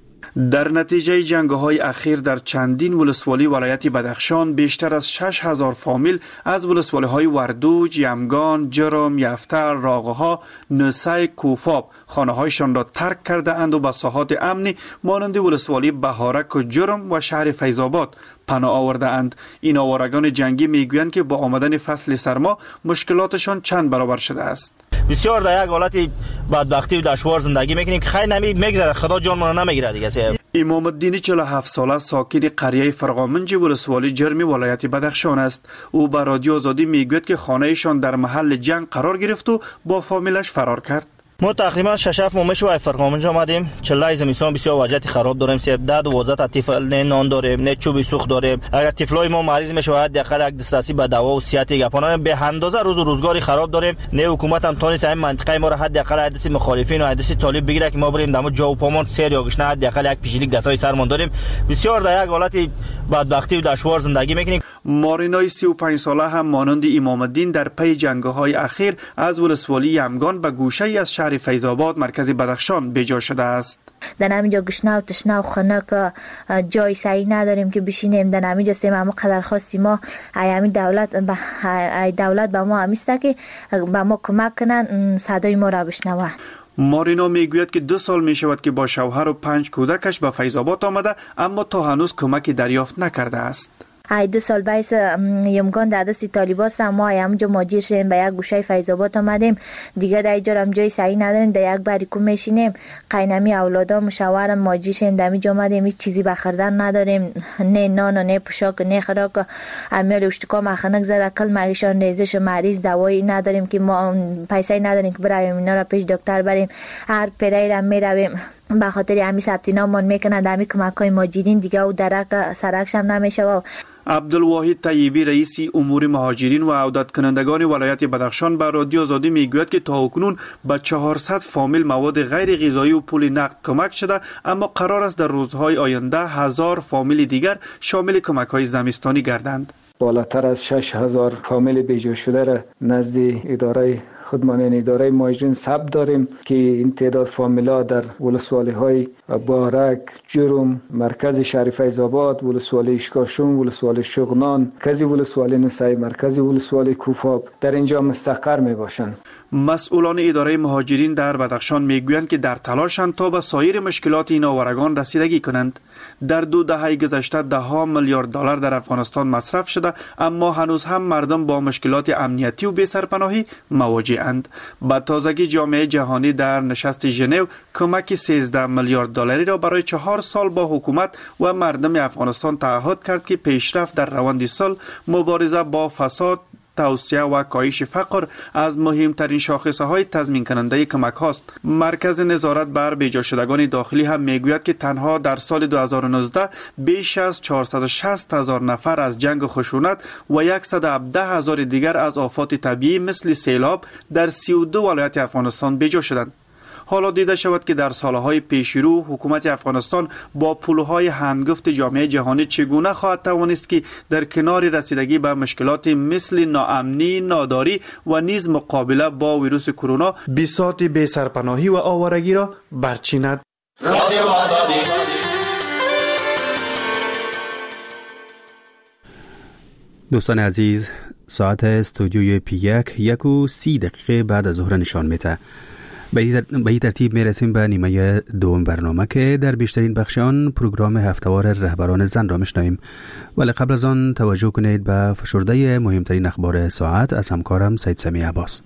در نتیجه جنگ‌های اخیر در چندین ولسوالی ولایت بدخشان بیشتر از شش هزار فامیل از ولسوالی‌های وردو، جیمگان، جرم، یفتر، راغها، نسای، کوفاب خانه‌هایشان را ترک کرده اند و به ساحات امنی مانند ولسوالی بهارک و جرم و شهر فیض‌آباد پناه آورده اند. این آوارگان جنگی میگویند که با آمدن فصل سرما مشکلاتشان چند برابر شده است. بسیار در یک حالت بدبختی و دشوار زندگی میکنیم که خیلی نمی میگذره، خدا جانمون نمیگیره دیگه. امام الدین چهل و هفت ساله ساکن قریه فرقامنج ولسوالی جرمی ولایت بدخشان است. او به رادیو آزادی میگوید که خانه‌ایشان در محل جنگ قرار گرفت و با فامیلش فرار کرد. ما تقریبا شش هفت ماه میشه فرقامنج آمدیم. چلای زمستان بسیار وضعیت خراب داریم. سیب ده دوازده تا طفل نه نان داریم، نه چوب سوخت داریم. اگر طفلای ما مریض میشه حداقل یک دسترسی به دوا و صحت گپانا به اندازه روز و روزگاری خراب داریم. نه حکومت هم تونست این منطقه ما را حداقل حدث مخالفین و حدث طالب بگیره که ما بریم دم جا و پامون سر یا گشنه حداقل یک پیشلیک دتای سرمان داریم. بسیار در یک حالت بدبختی و دشوار زندگی میکنیم. مارینای سی و پنج ساله هم مانند امام الدین در پی جنگ‌های اخیر از ولسوالی یمگان به گوشه‌ای از شهر فیض‌آباد مرکز بدخشان بیجا شده است. در همینجا گشنه و تشنه و خنک جای صحیح نداریم که بشینیم. در همینجا سیم اما قدر خواستی ما ایامی دولت ای دولت به ما همیسته که به ما کمک کنن صدای ما را بشنوه. مارینا میگوید که دو سال می شود که با شوهر و پنج کودکش به فیض‌آباد آمده اما تا هنوز کمکی دریافت نکرده است. ای دو سال بیس یمگان در دستی طالباست. ما همونجا ماجیر شدیم به یک گوشه فیض‌آباد آمدیم دیگه. در اینجا هم جای صحیح نداریم، در یک بریکو میشینیم. قینمی اولادام شوهرم ماجیر شدیم در اینجا آمدیم، هیچ چیزی بخردن نداریم، نه نان و نه پوشاک نه خوراک. امیال اشتکا مخنک زده کل مریشان ریزش مریض دوایی نداریم که ما پیسه نداریم که برویم اینا را پیش دکتر بریم. هر پریر هم میرویم به خاطر همین ثبت نام میکنن در همین کمک‌های ماجرین دیگه و درک سرکش هم نمیشه. عبدالواحد طیبی رئیس امور مهاجرین و عودت کنندگان ولایت بدخشان به رادیو آزادی میگوید که تا اکنون به چهارصد فامیل مواد غیر غذایی و پول نقد کمک شده، اما قرار است در روزهای آینده هزار فامیل دیگر شامل کمک‌های زمستانی گردند. بالاتر از شش هزار فامیل بیجا شده را نزد اداره خودمانند اداره مهاجرین ثبت داریم که این تعداد فامیلا در ولسوالی های بارک، جرم، مرکز شهر فیض‌آباد، ولسوالی اشکاشون، ولسوالی شغنان، مرکز ولسوالی نسای، مرکز ولسوالی کوفاب در اینجا مستقر می باشند. مسئولان اداره مهاجرین در بدخشان میگویند که در تلاشند تا به سایر مشکلات این آوارگان رسیدگی کنند. در دو دهه گذشته ده ها میلیارد دلار در افغانستان مصرف شده، اما هنوز هم مردم با مشکلات امنیتی و بی‌سرپناهی مواجه‌اند. با تازگی جامعه جهانی در نشست ژنو کمک سیزده میلیارد دلاری را برای چهار سال با حکومت و مردم افغانستان تعهد کرد که پیشرفت در روند صلح، مبارزه با فساد، توسعه و کاهش فقر از مهمترین شاخصه های تضمین کننده کمک هاست. مرکز نظارت بر بیجا شدگان داخلی هم میگوید که تنها در سال دو هزار و نوزده بیش از چهارصد و شصت هزار نفر از جنگ خشونت و صد و هفده هزار دیگر از آفات طبیعی مثل سیلاب در سی و دو ولایت افغانستان بیجا شدند. حالا دیده شود که در سالهای پیشرو حکومت افغانستان با پلوهای هنگفت جامعه جهانی چگونه خواهد توانست که در کنار رسیدگی به مشکلات مثل ناامنی، ناداری و نیز مقابله با ویروس کرونا بساط بی‌سرپناهی و آوارگی را برچیند. دوستان عزیز، ساعت استودیوی پی یک یک و سی دقیقه بعد از ظهر نشان میده. به این ترتیب می رسیم به نیمه دوم برنامه که در بیشترین بخش آن پروگرام هفته‌وار رهبران زن را میشنویم، ولی قبل از آن توجه کنید به فشرده مهمترین اخبار ساعت از همکارم سید سمی عباس.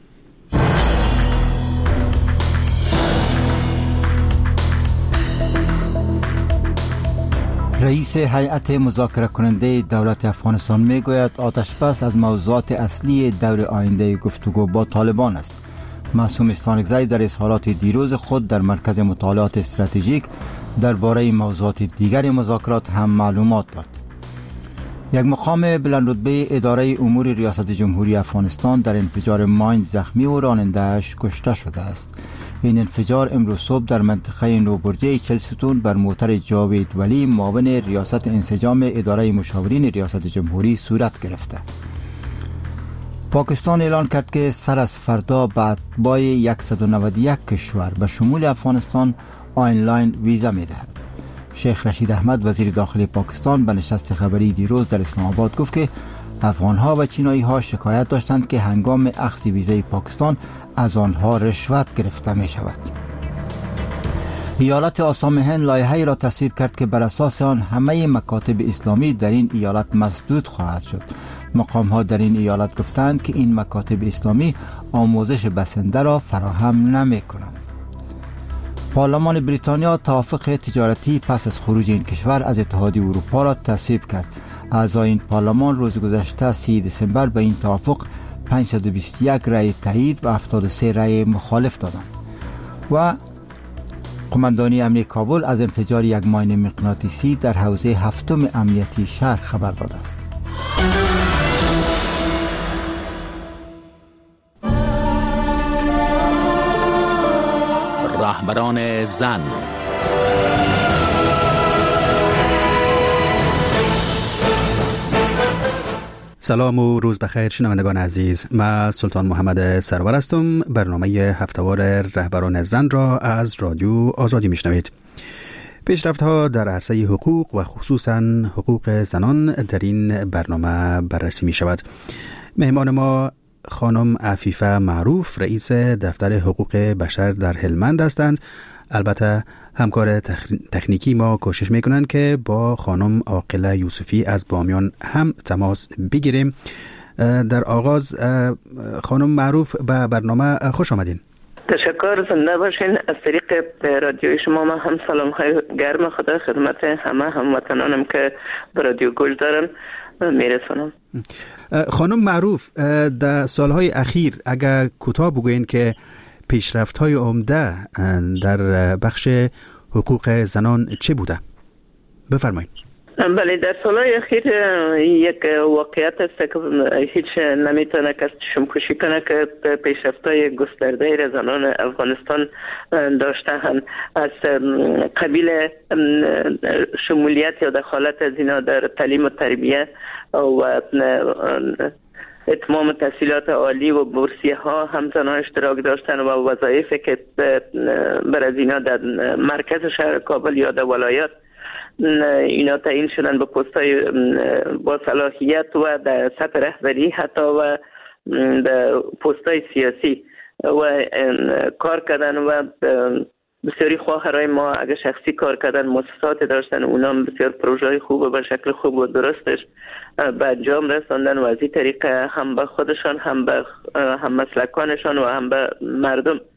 رئیس هیئت مذاکره کننده دولت افغانستان می گوید آتشبس از موضوعات اصلی دور آینده گفتگو با طالبان است. معصوم استانکزی در اظهارات دیروز خود در مرکز مطالعات استراتژیک درباره موضوعات دیگر مذاکرات هم معلومات داد. یک مقام بلند رتبه اداره امور ریاست جمهوری افغانستان در انفجار ماین زخمی و راننده‌اش کشته شده است. این انفجار امروز صبح در منطقه نوبرجه چلستون بر موتر جاوید ولی معاون ریاست انسجام اداره مشاورین ریاست جمهوری صورت گرفته. پاکستان اعلان کرد که سر از فردا به اتباع صد و نود و یک کشور به شمول افغانستان آنلاین ویزا می دهد. شیخ رشید احمد وزیر داخلی پاکستان به نشست خبری دیروز در اسلام آباد گفت که افغانها و چینایی ها شکایت داشتند که هنگام اخذ ویزای پاکستان از آنها رشوت گرفته می شود. ایالت آسام هند لایحه‌ای را تصویب کرد که بر اساس آن همه مکاتب اسلامی در این ایالت مسدود خواهد شد. مقام ها در این ایالت گفتند که این مکاتب اسلامی آموزش بسنده را فراهم نمی کنند. پارلمان بریتانیا توافق تجارتی پس از خروج این کشور از اتحادیه اروپا را تصویب کرد. اعضای این پارلمان روز گذشته سی دسامبر به این توافق پانصد و بیست و یک رأی تایید و هفتاد و سه رأی مخالف دادند. و قماندانی امنیه کابل از انفجار یک ماین مغناطیسی در حوزه هفتم امنیتی شهر خبر داده است. رهبران زن. سلام و روز بخیر شنوندگان عزیز. من سلطان محمد سرور هستم. برنامه هفته‌وار رهبران زن را از رادیو آزادی میشنوید. پیشرفت‌ها در عرصه حقوق و خصوصاً حقوق زنان در این برنامه بررسی می شود. مهمان ما خانم عفیفه معروف رئیس دفتر حقوق بشر در هلمند هستند. البته همکار تکنیکی ما کوشش میکنند که با خانم عاقله یوسفی از بامیان هم تماس بگیریم. در آغاز خانم معروف به برنامه خوش آمدین. تشکر، زنده باشین. از طریق رادیوی شما من هم سلام های گرم خدا خدمت همه هموطنانم که به رادیو گوش دارن میرسونم. خانم معروف، در سالهای اخیر اگر کوتاه بگوین که پیشرفت‌های عمده در بخش حقوق زنان چه بوده؟ بفرمایید. بله، در سالهای اخیر یک واقعیت است که هیچ نمیتونه کس چشم‌پوشی کنه که پیشرفت‌های گسترده زنان افغانستان داشته‌اند. از قبیل شمولیت یا دخالت از اینا در تعلیم و تربیت و اتمام تحصیلات عالی و بورسیه ها هم زنان اشتراک داشتن و وظایفی که بر از اینا در مرکز شهر کابل یا در ولایات اینا تعیین شدن به پست‌های با صلاحیت و در سطح رهبری حتی و در پست‌های سیاسی و کار کردن و بسیاری خواهرای ما اگه شخصی کار کردن مؤسسات داشتن، اونا بسیار پروژه‌های خوب و به شکل خوب و درستش به انجام رساندن و از این طریق هم به خودشان هم به هم مسلکانشان و هم به مردم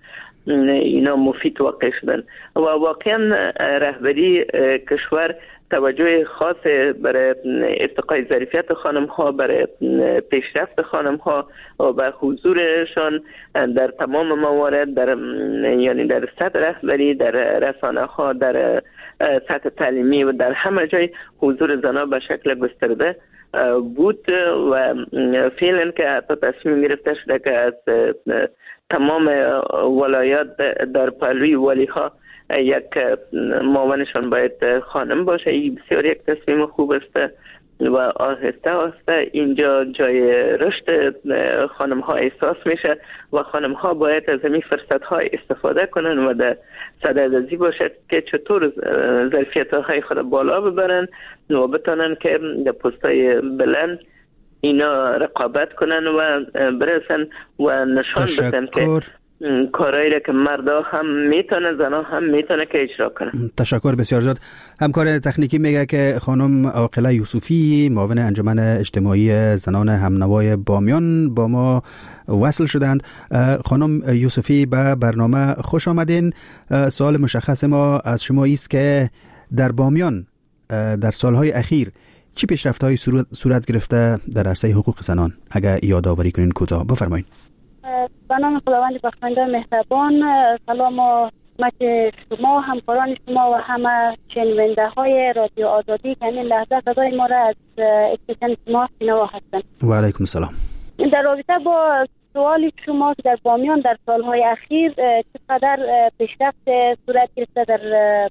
اینا مفید واقع شدن و واقعا رهبری کشور توجه خاص برای ارتقای ظرفیت خانم ها، برای پیشرفت خانم ها و بر حضورشان در تمام موارد، در یعنی در سطح رهبری، در رسانه ها، در سطح تعلیمی و در همه جای حضور زنان به شکل گسترده بود و فعلا که حتی تصمیم گرفته شده که از تمام ولایات در پهلوی ولی ها یک معاونشان باید خانم باشه. این بسیار یک تصمیم خوب است و آهسته آهسته اینجا جای رشد خانم ها احساس میشه و خانم ها باید از همین فرصت ها استفاده کنن و در صدد باشد که چطور ظرفیت های خود بالا ببرن و بتونن که در پستای بلند اینا رقابت کنن و برسن و نشان بدن که کارایی را که مردا هم میتونه، زنا هم میتونه که اجرا کنه. تشکر بسیار زیاد. همکار تکنیکی میگه که خانم عاقله یوسفی معاون انجمن اجتماعی زنان همنوای بامیان با ما وصل شدند. خانم یوسفی به برنامه خوش آمدین. سوال مشخص ما از شما است که در بامیان در سالهای اخیر چی پیشرفت‌هایی صورت گرفته در عرصه حقوق زنان؟ اگر یادآوری کنین کوتاه بفرمایید. به نام خداوند بخشنده مهربان، سلام و خدمت شما، همکاران شما و همه شنونده های رادیو آزادی که این لحظه صدای ما را از استیشن شما شنوا هستند. و علیکم السلام. در رابطه با سوال شما که در بامیان در سالهای اخیر چقدر پیشرفت صورت گرفته در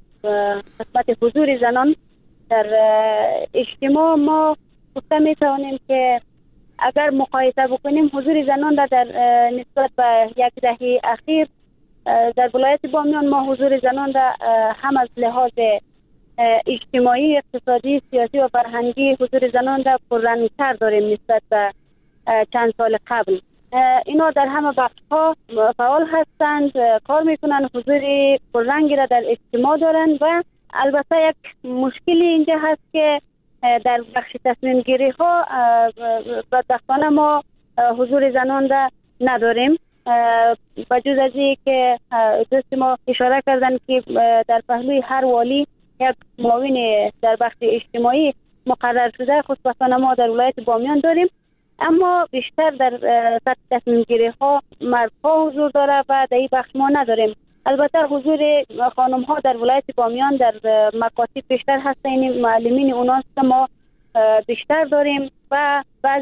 قسمت حضور زنان در اجتماع، ما گفته می توانیم که اگر مقایسه بکنیم حضور زنان در, در نسبت به یک دهه اخیر در ولایت بامیان ما حضور زنان را هم از لحاظ اجتماعی، اقتصادی، سیاسی و فرهنگی حضور زنان را پررنگ‌تر داریم نسبت به چند سال قبل. اینا در همه بخش‌ها فعال هستند، کار میکنند، حضور پررنگی را در اجتماع دارند و البته یک مشکلی اینجا هست که در بخش تصمیم گیری ها بدبختانه ما حضور زنان را نداریم. بجز از این که دوست ما اشاره کردن که در پهلوی هر والی یک معاون در بخش اجتماعی مقرر شده، خوشبختانه ما در ولایت بامیان داریم، اما بیشتر در سطح تصمیم گیری ها مردها حضور داره و در این بخش ما نداریم. البته حضور خانم ها در ولایت بامیان در مکاتب بیشتر هست، این معلمین اوناست که ما بیشتر داریم و بعض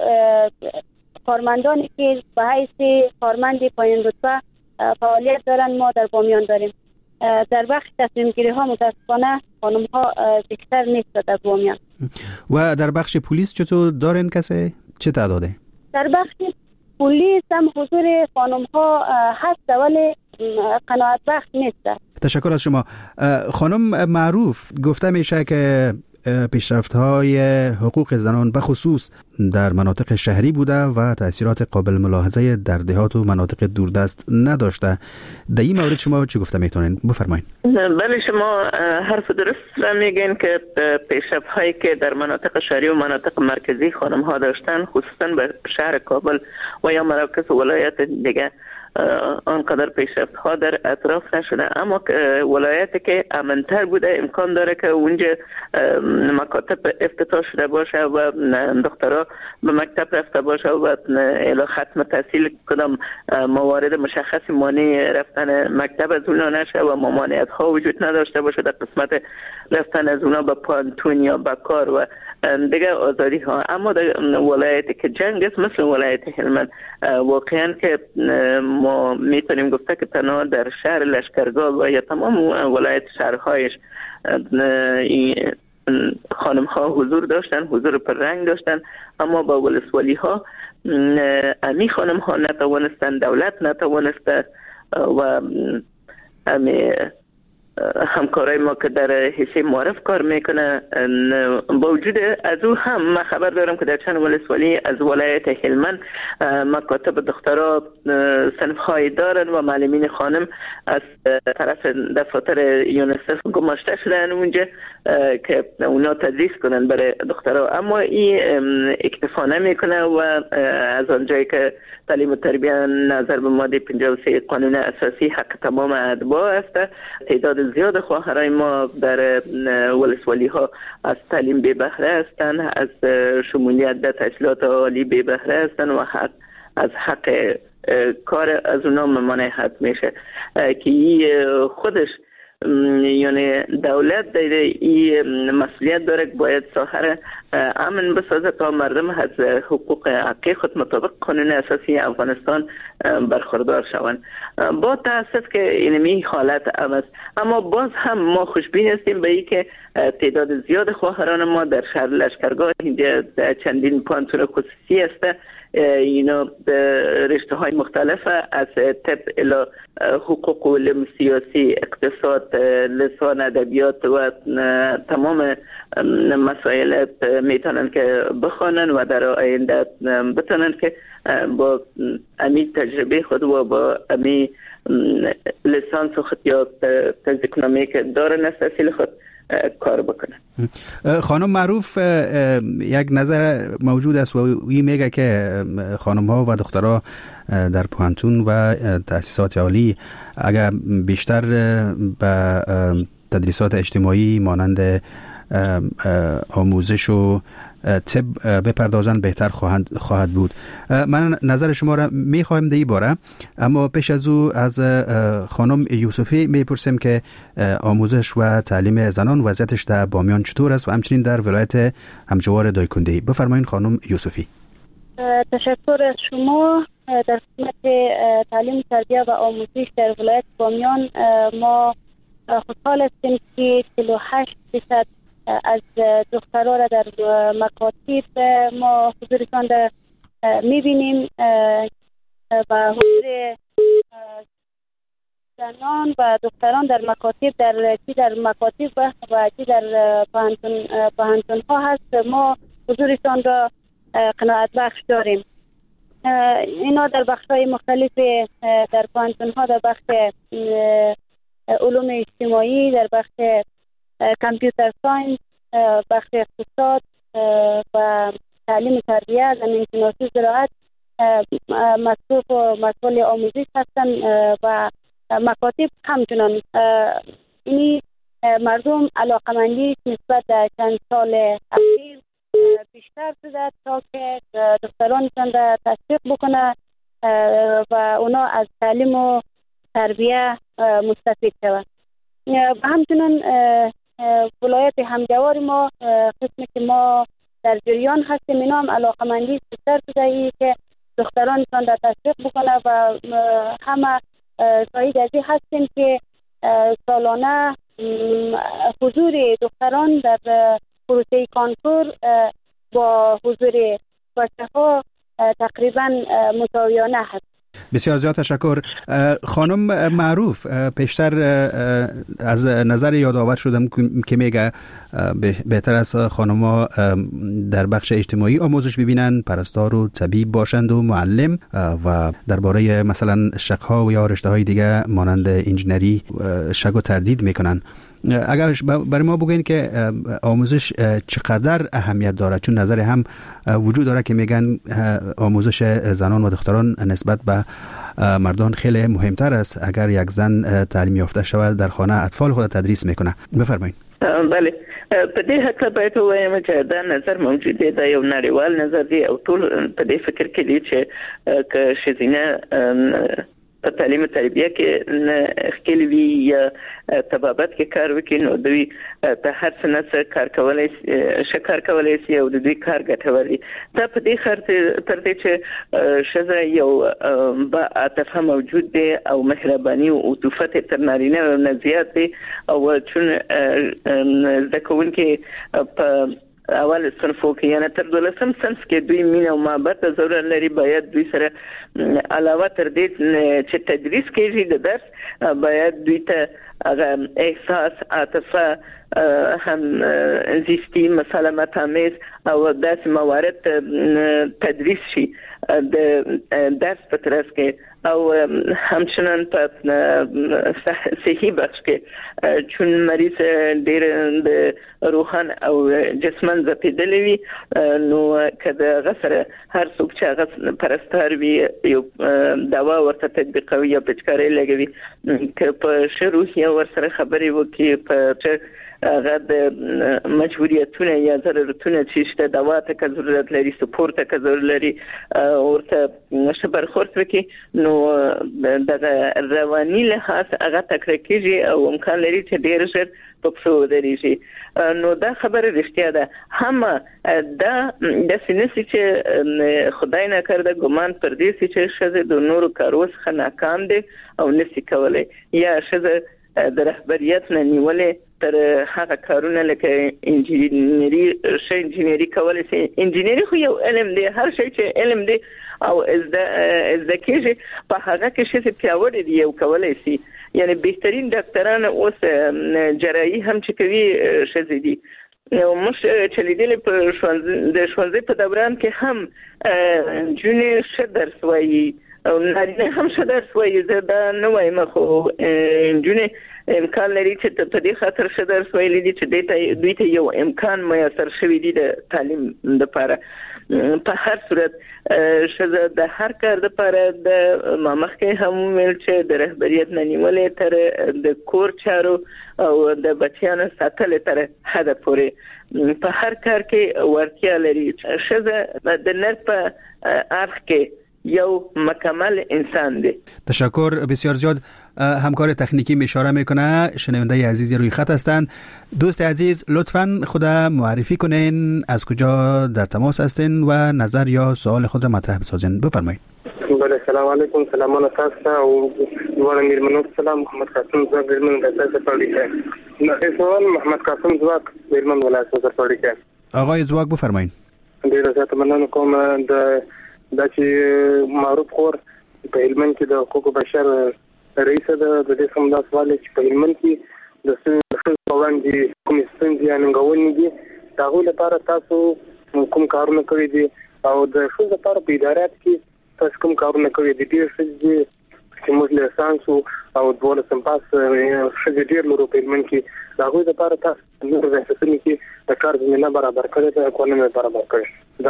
کارمندانی که به حیث کارمند پایین رتبه فعالیت دارن ما در بامیان داریم. در بخش تصمیم گیری ها متاسفانه خانم ها بیشتر نیست در بامیان. و در بخش پلیس چطور دارین کسی؟ چه تعداده؟ در بخش پلیس هم حضور خانم ها هست ولی قناعت بخش نیست. تشکر از شما. خانم معروف گفته میشه که پیشرفت‌های حقوق زنان به خصوص در مناطق شهری بوده و تأثیرات قابل ملاحظه در دهات و مناطق دوردست نداشته. در این مورد شما چی گفته میتونین؟ بفرمایید. بله، شما حرف درست را میگین که پیشرفت‌هایی که در مناطق شهری و مناطق مرکزی خانم ها داشتن، خصوصا به شهر کابل و یا مراکز ولایت دیگه آنقدر پیشرفت ها در اطراف نشده، اما ولایتی که امنتر بوده امکان داره که اونجا مکاتب افتتاح شده باشه و دخترها به مکتب رفته باشه و الی ختم تحصیل کدام موارد مشخصی مانع رفتن مکتب از اونا نشه و ممانعت ها وجود نداشته باشه در قسمت رفتن از اونا به پانتون یا به کار و دیگه آزادی ها. اما در ولایتی که جنگ است مثل ولایت هلمند، واقعا که ما میتونیم گفته که تنها در شهر لشکرگاه و یا تمام ولایت شهرهایش خانم ها حضور داشتن، حضور پررنگ داشتن، اما با ولسوالی ها امی خانم ها نتوانستن، دولت نتوانسته و امی همکارای ما که در حصه معرف کار میکنه، با وجود از او هم من خبر دارم که در چند ولسوالی از ولایت هلمند مکاتب دخترها صنف های دارن و معلمین خانم از طرف دفاتر یونیسف گماشته شدن اونجا که اونا تدریس کنن برای دخترها، اما این اکتفا نمیکنه و از آنجایی که تعلیم و تربیت نظر به ماده پنجاه و سه قانون اساسی حق تمام اتباع است، تعداد زیاد خواهرای ما در ولسوالی ها از تعلیم بی بهره هستند، از شمولیت در تحصیلات عالی بی بهره هستند و حق از حق کار از اونا ممانعت میشه که خودش یعنی دولت در این مسئولیت داره که باید ساحر امن بسازه تا مردم از حقوق حقی خود مطابق قانون اساسی افغانستان برخوردار شوند. با تاسف که اینمی حالت هم است، اما باز هم ما خوشبین هستیم به اینکه تعداد زیاد خواهران ما در شهر لشکرگاه اینجا چندین پانتون خصوصی است، اینا رشته های مختلف از طب الی حقوق و علم سیاسی، اقتصاد، لسان، ادبیات و تمام مسائل میتونن که بخوانن و در آینده بتونن که با امی تجربه خود و با امی لیسانس خود یا تز اکنامیک دارن از تحصیل خود کار بکنن. خانم معروف، یک نظر موجود است و این میگه که خانم ها و دخترها در پوهنتون و تأسیسات عالی اگر بیشتر به تدریسات اجتماعی مانند آموزش و طب بپردازن بهتر خواهد خواهد بود. من نظر شما را میخوایم در این باره، اما پیش از او از خانم یوسفی میپرسیم که آموزش و تعلیم زنان وضعیتش در بامیان چطور است و همچنین در ولایت همجوار دایکنډی. بفرمایید خانم یوسفی. تشکر از شما. در خدمت تعلیم تربیت و آموزش در ولایت بامیان ما خوشحال هستیم که چهل و هشت درصد از دخترها را در مکاتب ما حضورشان را میبینیم و حضور زنان و دختران در مکاتب در چی در مکاتب و چی در پانتون پانتون ها هست، ما حضورشان را قناعت بخش داریم. اینا در بخش های مختلف در پانتون ها، در بخش علوم اجتماعی، در بخش کامپیوتر ساینس، بخش اقتصاد و تعلیم تربیت، زمین شناسی، زراعت مصروف و مسئول آموزش هستند و مکاتب همچنان. اینی مردم علاقمندی نسبت در چند سال اخیر بیشتر شده تا که دخترانشان را تشویق بکنه و اونا از تعلیم و تربیت مستفید شود. و همچنان ولایت همجوار ما قسمی که ما در جریان هستیم، اینا هم علاقمندی بیشتر شده ای که دخترانشان را تشویق بکنه و همه شاهد از این هستیم که سالانه حضور دختران در پروسه کانکور با حضور بچه ها تقریبا مساویانه هست. بسیار زیاد تشکر. خانم معروف، پیشتر از نظر یادآور شدم که میگه بهتر از خانم‌ها در بخش اجتماعی آموزش ببینن، پرستار و طبیب باشند و معلم، و درباره مثلا شغل‌ها و یا رشته‌های دیگه مانند انجینری شک و تردید میکنن. اگر برای ما بگوین که آموزش چقدر اهمیت داره، چون نظر هم وجود داره که میگن آموزش زنان و دختران نسبت به مردان خیلی مهمتر است اگر یک زن تعلیم یافته شود در خانه اطفال خود تدریس میکنه. بفرمایید. بله، په دې حق باید وایم چې دا نظر موجود دی، دا یو نړیوال نظر دی او ټول په دې فکر کې دي چې که ښځینه په تعلیم تربیه کې خپل وی یا طبابت کې کار وکړي نو دوی په هر څه نه کار کولای شي کار کولای شي او د دوی کار ګټور دی. دا په دې خاطر تر دې چې ښځه یو با عاطفه موجود دی او مهرباني او عطوفت تر نارینه نه زیات دی، او چون ځکه چې په اول صنفو کې یعنی تر دولسم صنف کې دوی مینه او محبت ضرور لري. باید دوی سره علاوه تر دې چې تدریس کېږي د درس باید دوی ته احساس عاطفه هم زیستی مسالمت آمیز او داسې موارد تدریس شي د درس په ترڅ کې او همچنان په صحي بخش کې چون مریض ډېر د روحان او جسمن زپیدلی وي نو کله غسر هر څوک چې هغه پرستار وي یو دوا ورته تطبیقوي یا پچکاري لګوي که په شروع ورسره خبرې وکړي په هغه د مجبوریتونه یا ضرورتونه چې شته دوا ته ضرورت لري سپورت ته ضرورت لري ورته برخورد وکړي نو د رواني لحاظ هغه تکرار کېږي او امکان لري چې ډېر ژر په پښو ودرېږي. نو دا خبره رښتیا ده. هم دا د سینسي چې خدای نه کړه ګمان پر دې چې ښځه د نورو کارو څخه ناکام دي او نشي کولای یا ښځه د رهبریت نه نیولې تر هغه کارونه لکه انجینری شي انجینری کولای شي. انجینری خو یو علم دی، هر شي چې علم دی او از د از د کېږي په هغه کې شي پیاوړی دی او کولای شي. یعنی بهترین ډاکټران اوس جراحي هم چې کوي شې دي. نو موږ چې لیدل په د ښوونځي په دوران کې هم جونې ښه درس وایي او نارینه هم ښه درس وایي. زه دا نه وایم خو جونې امکان لري چې په دې خاطر ښه درس ویلي دي چې دوی ته یو امکان میسر شوی دی د تعلیم لپاره. په هر صورت ښځه د هر کار لپاره د مخکې هم ویل چې د رهبریت نه نیولې تر د کور چارو او د بچیانو ساتلو تر حد پورې په هر کار کې ورتیا لري. ښځه د نر په اړخ کې یو مکمل انسان دی. تشکر بسیار زیاد. همکار تکنیکی اشاره میکنه. شنونده عزیزی روی خط هستند. دوست عزیز لطفاً خود معرفی کنین، از کجا در تماس هستین و نظر یا سوال خود را مطرح بسازین. بفرمایید. بله سلام علیکم. سلامونه تاسو او دوه میرمنو سلام. محمد قاسم زواک میرمن د تاسو په اړه کې سوال محمد قاسم زواک میرمن ولایت په اړه کې. آقای زواک بفرمایید. ډیر زیات مننه کوم د دا چې معروف خور په هلمند کې د حقوق بشر رئیس ده د دې کوم دا سوال چې په هلمند کې د څه وړاندې کوم ستونزې انګولنې دي دا غو لپاره تاسو کوم کارونه کوي دي او د څه لپاره په ادارات کې تاسو کوم کارونه کوي دي ډیر څه چې موږ له سانسو او دوله سمپاس څه ډیر لرو په هلمند کې دا غو لپاره تاسو نور ځکه کې د کار زمينه برابر کړی دا قانون برابر کړی.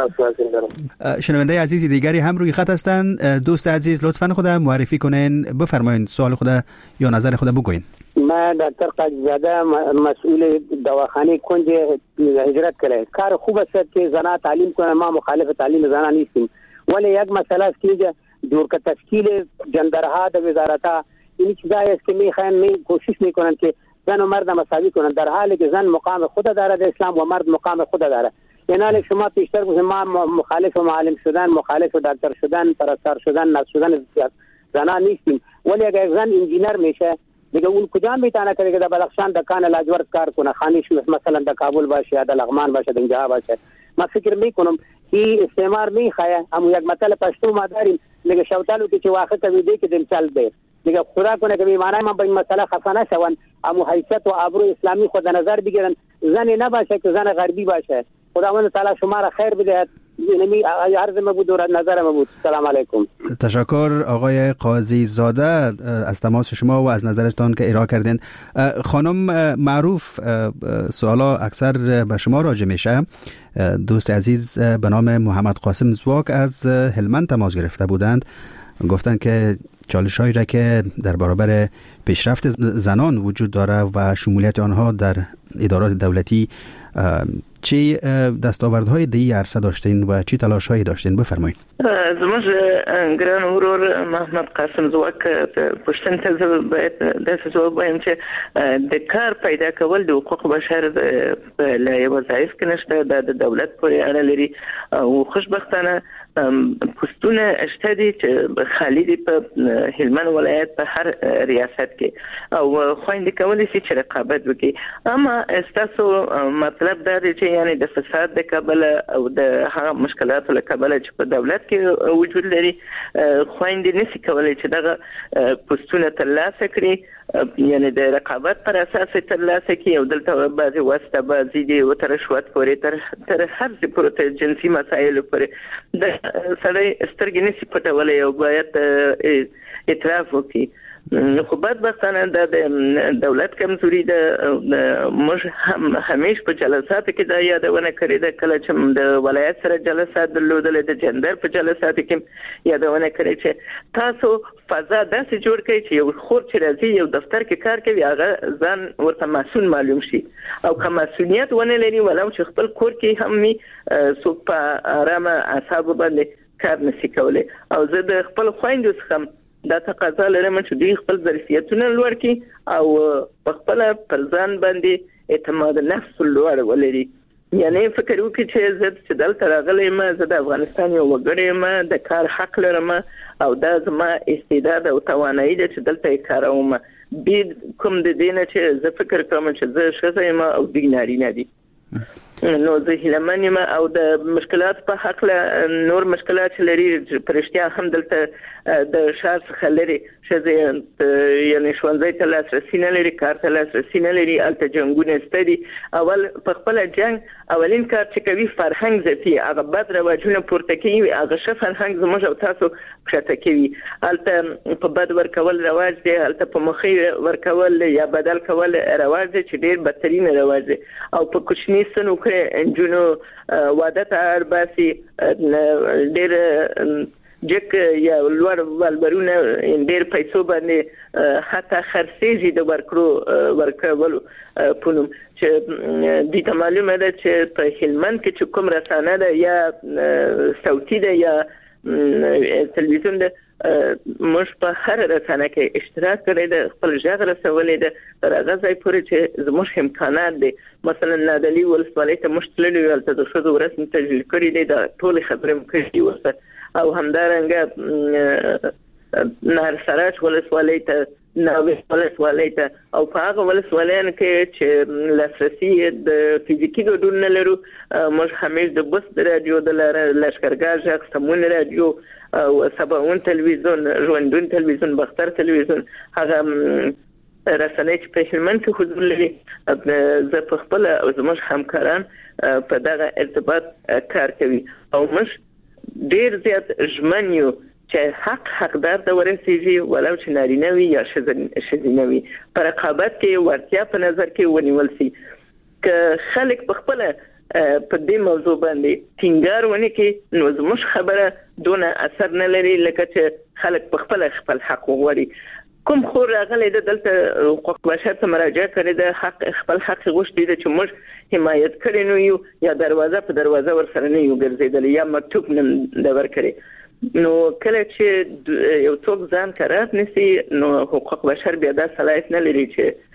شنونده عزیزی دیگری هم روی خط هستند. دوست عزیز لطفاً خود معرفی کنین، بفرمایید سوال خود یا نظر خود بگوین. من دکتر قاضیزاده مسئول دواخانه کنج هجرت کردم. کار خوب است که زنان تعلیم کنند. ما مخالف تعلیم زنان نیستیم، ولی یک مسئله است که دور که تشکیل جندرها در وزارتها این چیزایی است که میخواین می کوشش میکنند که زن و مرد مساوی کنند، در حالی که زن مقام خود دارد اسلام و مرد مقام خود دارد. یعنی شما پیشتر گفتید ما مخالف معلم شدن، مخالف دکتر شدن، پرستار شدن، نرس شدن زنان نیستیم، ولی اگر زن انجینر میشه دیگه اون کجا میتونه که در بدخشان دکان لاجورد کار کنه، خانه شو مثلا در کابل باشه یا در لغمان باشه، در اینجا باشه. ما فکر میکنم که استعمار میخواه اما یک مطلب پشتو ما داریم دیگه شوتالو که چه واقع تویده که دمچال ده دیگه خدا کنه که بیمانه من با این مسئله خفه نشون اما حیثیت و آبرو اسلامی خود نظر بگیرن، زن نباشه که زن غربی باشه. خداوند تعالی شما را خیر بدهد. نمی عرض ما بود و نظر ما بود. سلام علیکم. تشکر آقای قاضی زاده از تماس شما و از نظرتان که ارائه کردین. خانم معروف، سوالا اکثر به شما راجع میشه. دوست عزیز به نام محمد قاسم زواک از هلمند تماس گرفته بودند، گفتند که چالش‌هایی را که در برابر پیشرفت زنان وجود داره و شمولیت آنها در ادارات دولتی چی دستاوردهای دی عرصه داشتین و چی تلاش‌هایی داشتین؟ بفرمایید. زموږ ګران ورور محمد قاسم زواک پښتون ته باید داسې ځواب وایم چې د کار پیدا کول د حقوق بشر له وظایف کې نشته، د دولت پورې اړه لري او خوشبختانه پوسټونه شته دي چې خالي دي په هلمند ولایت په هر ریاست کې او خويندې کولی شي چې رقابت وکړي. اما استاسو مطلب دا دی چې یعنی د فساد د کبله او د هغه مشکلاتو له کبله چې په دولت کې وجود لري خويندې نشي کولی چې دغه پوسټونه ترلاسه کړي، یعنی د رقابت پر اساس ترلاسه کړي او دلته بعضي واسطه بعضي دي او تر شوت پورې تر تر هر څه پورې جنسي مسایل پورې د سړی سترګې نشي پټولی او باید اعتراف وکړي. خو بدبختانه د دولت کمزوري ده. موږ هم همیش په جلساتو کې دا یادونه کړې ده، کله چې د ولایت سره جلسات درلودل د جندر په جلساتو کې یادونه کړې چې تاسو فضا داسې جوړ کړئ چې یو خور چې راځي یو دفتر کې کار کوي هغه ځان ورته مسؤل معلوم شي او که مسؤلیت ونه لري ولو چې خپل کور کې هم وي څوک په آرامه اعصابو باندې کار نشي کولی. او زه د خپل خویندو څخه دا تقاضا لرم چې دوی خپل ظرفیتونه لوړ کړي او په خپل پر ځان باندې اعتماد نفس لوړ ولري. یعنی فکر وکړي چې زه چې دلته راغلی یم، زه د افغانستان یو وګړی یم، د کار حق لرم او دا زما استعداد او توانایي ده چې دلته یې کاروم، بې کوم د دې نه چې زه فکر کوم چې زه ښځه یم او دوی نارینه دي. نو زه هیلهمن یم او د مشکلات په حق له نور مشکلات لري په رښتیا هم دلته د ښار څخه لري ښځې یعنې ښوونځي ته لاسرسي نه لري، کار ته لاسرسي نه لري، هلته جنګونه شته دي. اول په خپله جنګ اولین کار چې کوي فرهنګ ځپي، هغه بد رواجونه پورته کوي، هغه ښه فرهنګ زموږ او تاسو کښته کوي. هلته په بد ورکول رواج دی، هلته په مخې ورکول یا بدل کول رواج دی چې ډېر بدترین رواج دی. او په کوچني سن وکړې انجونو واده ته اړباسي ډېر جک یا لوړ والبرونه ډېر پیسو باندې حتی خرڅېږي د ورکړو ورکولو په نوم چې دوی ته معلومه ده چې په هلمند کې چې کوم رسانه ده یا صوتي ده یا تلویزیون ده، موږ په هر رسانه کې اشتراک کړی ده، خپل غږ رسولی ده تر هغه ځای پورې چې زموږ امکانات دی. مثلا نادعلي ولسوالۍ ته موږ تللي یو، هلته د ښځو ورځ مې تجلیل کړي دی، دا ټولې خبرې مې کړي دي ورسره. او همدارنګه نهرسراج ولسوالۍ ته، ناوې ولسوالۍ ته او په هغه ولسوالیانو کې چې لاسرسي د فزیکي ګډون نه لرو، موږ همیش د بست راډیو د لښکرګاه غږ، سمون راډیو او سباون تلویزیون، ژوندون تلویزیون، بختر تلویزیون، هغه رسنۍ چې په هلمند کې حضور لري، زه په خپله او زموږ همکاران په دغه ارتباط کار کوي او موږ ډېر زیات ژمن یو چې حق حقدار ته ورسیږي ولو چې نارینه وي یا ښځینه وي، په رقابت کې وړتیا په نظر کې ونیول شي. که خلک په خپله په دې موضوع باندې ټینګار ونه کړي نو زموږ خبره دونه اثر نه لري لکه چې خلک په خپله خپل حق وغواړي. کوم خور راغلی ده دلته حقوق بشر ته مراجعه کړې ده، حق خپل حق غوښتي ده چې موږ حمایت کړی نه یو یا دروازه په دروازه ورسره نه یو ګرځېدلی یا مکتوب نه ده ورکړی. نو کله چې یو څوک ځان قرار نیسي نو حقوق بشر بیا دا صلاحیت نه لري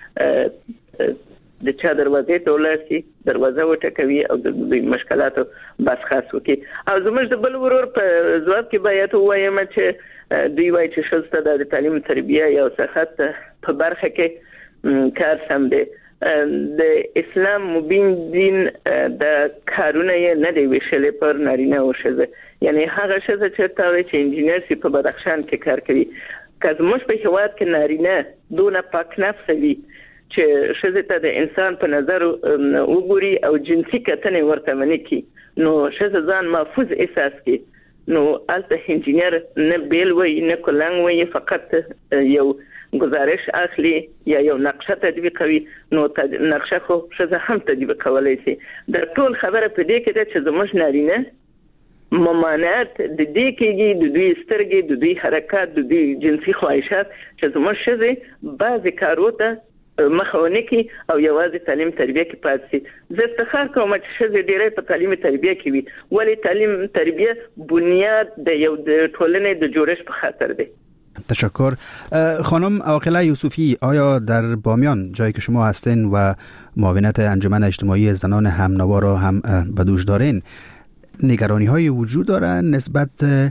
چې د چا دروازې ته ولاړ شي، دروازه وټکوي او د دوی مشکلاتو بحث خاص وکړي. او زموږ د بل ورور په ځواب کې باید ووایم چې دوی وایي چې ښځو ته د تعلیم تربیه یا سخت په برخه کې کار سم دی. د اسلام مبین دین د کارونه یې نه دی ویشلی پر نارینه او ښځه، یعنی هغه ښځه چېرته وایي چې انجینر سي په بدخشان کې کار کوي، که زموږ په هېواد کې نارینه دونه پاک نفسه وي چې ښځې ته د انسان په نظر وګوري او جنسي کتنې ورته ونه کړي نو ښځه ځان محفوظ احساس کړي، نو هلته انجینر نه بیل وایي نه کلنګ وایي، فقط یو گزارش اخلي یا یو نقشه تطبیقوي، نو نقشه خو ښځه هم تطبیق کولی شي. د ټول خبره په دې کې ده چې زموږ نارینه ممانعت د دې کېږي د دوی سترګې، د دوی حرکات، د دوی جنسي خواهشات چې زموږ ښځې بعضې کارو ته مخه ونه کړي او یوازې تعلیم تربیه کې پاتې شي. زه افتخار کوم چې ښځې ډېری په تعلیم تربیه کې وي، ولې تعلیم تربیه بنیاد د یو د ټولنې د جوړش په خاطر دی. تشکر. خانم عاقله یوسفی، آیا در بامیان جایی که شما هستین و معاونت انجمن اجتماعی زنان هم نوا را هم به دوش دارین، نگرانی های وجود دارن نسبت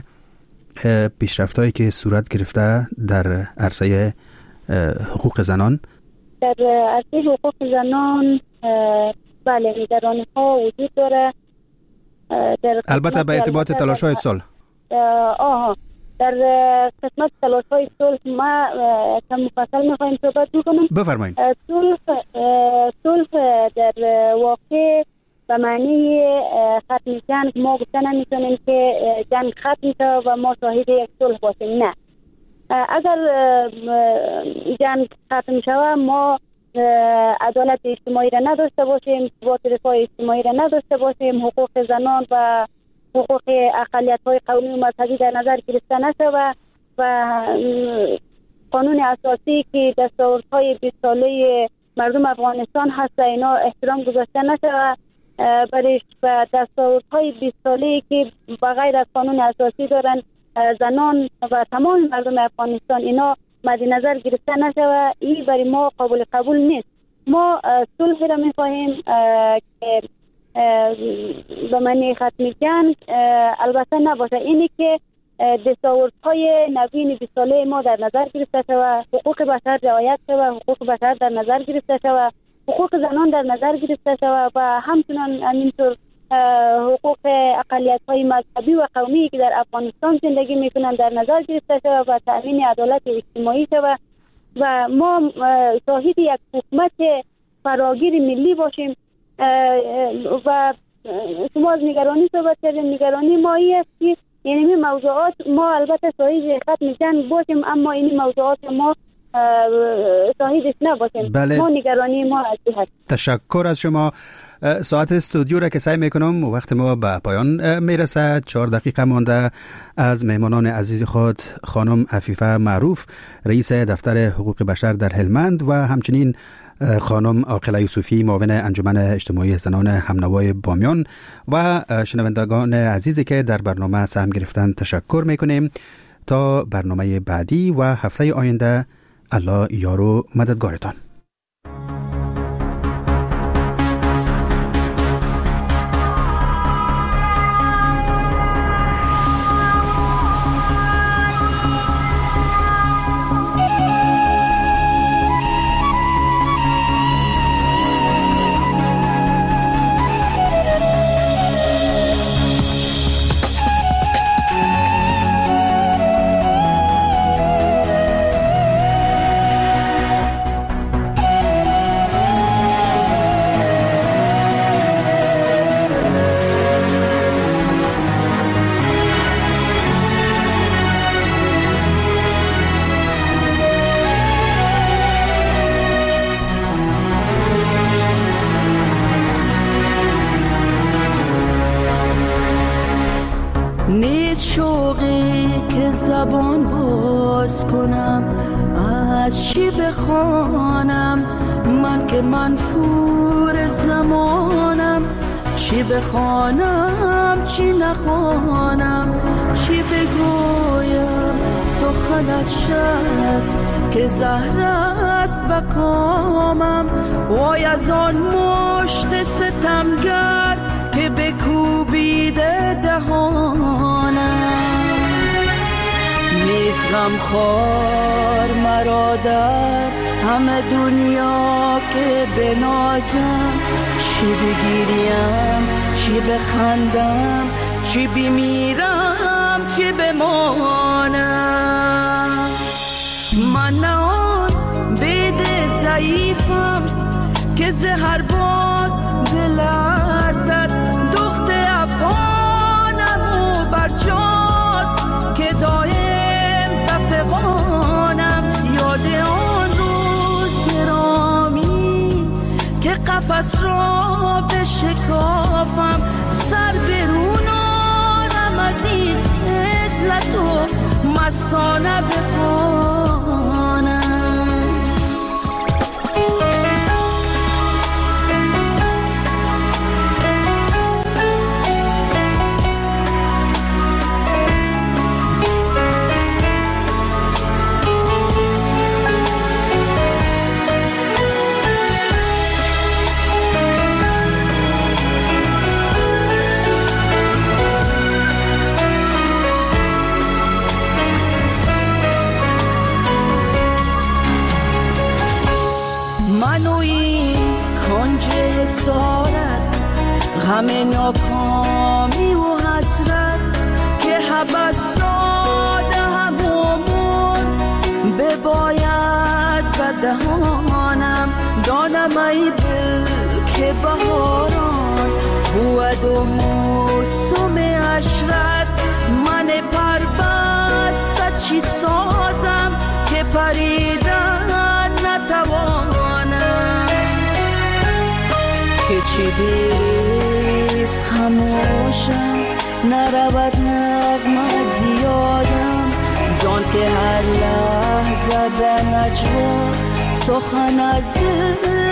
پیشرفت هایی که صورت گرفته در عرصه حقوق زنان؟ در عرصه حقوق زنان بله نگرانی ها وجود داره. البته به ارتباط تلاش های صلح. آها در قسمت تلاش های صلح ما کم مفصل میخوایم صحبت بکنم. بفرمایید. صلح صلح در واقع به معنی ختم جنگ ما گفته نمیتونیم که جنگ ختم شد و ما شاهد یک صلح باشیم. نه، اگر جنگ ختم شود ما عدالت اجتماعی را نداشته باشیم، ثبات رفاه اجتماعی را نداشته باشیم، حقوق زنان و حقوق اقلیت های قومی و مذهبی در نظر گرفته نشود و قانون اساسی که دستاوردهای بیست ساله مردم افغانستان هست اینا احترام گذاشته نشود، برای و دستاوردهای بیست ساله که بغیر از قانون اساسی دارن زنان و تمام مردم افغانستان اینا مد نظر گرفته نشود، این برای ما قابل قبول نیست. ما صلح را می‌خواهیم که به معنی ختم جنگ البته نباشه، اینی که دستاوردهای نوین بیست ساله ما در نظر گرفته شود، حقوق بشر رعایت شود، حقوق بشر در نظر گرفته شود، حقوق زنان در نظر گرفته شود و همچنان همینطور حقوق اقلیت‌های مذهبی و قومی که در افغانستان زندگی میکنند در نظر گرفته شود و تأمین عدالت اجتماعی شود و ما شاهد یک حکومت فراگیر ملی باشیم. و شما از نگرانی صحبت کردیم، نگرانی ما این است که یعنی موضوعات ما البته شاهد ختم جنگ باشیم اما این موضوعات ما شاهدش نباشیم. بله. ما نگرانی ما از این هست. تشکر از شما. ساعت استودیو را که سعی میکنم وقت ما به پایان میرسد. چهار دقیقه مانده. از مهمانان عزیز خود خانم عفیفه معروف رئیس دفتر حقوق بشر در هلمند و همچنین خانم عاقله یوسفی معاون انجمن اجتماعی زنان همنوای بامیان و شنوندگان عزیزی که در برنامه سهم گرفتن تشکر میکنیم. تا برنامه بعدی و هفته آینده الله یار و مددگارتان. بخوانم چی نخوانم، چی بگویم سخن از شب که زهر است بکامم. وای از آن مشت ستمگر که بکوبیده دهانم. نیست غمخوار مرا در همه دنیا که بنازم، چی بگیریم چی بخندم، چی بمیرم چی بمانم. من نه آن بید ضعیفم که زهر باد بلرزد، دخت افغانم و برجاست که دایم بفغانم. یاد آن روز گرامی که قفس را بشکافم، سر برون آرم از این عزلت و مستانه بخوانم. همه ناکامی و حسرت که حبس داده همون بباید به دهانم دانم ای دل که بهاران بود و موسم عشرت من پربسته چی سازم که پریدن نتوانم که چی بیست خموشم نرود نغمه زیادم زان که هر لحظه به نجوا سخن از دل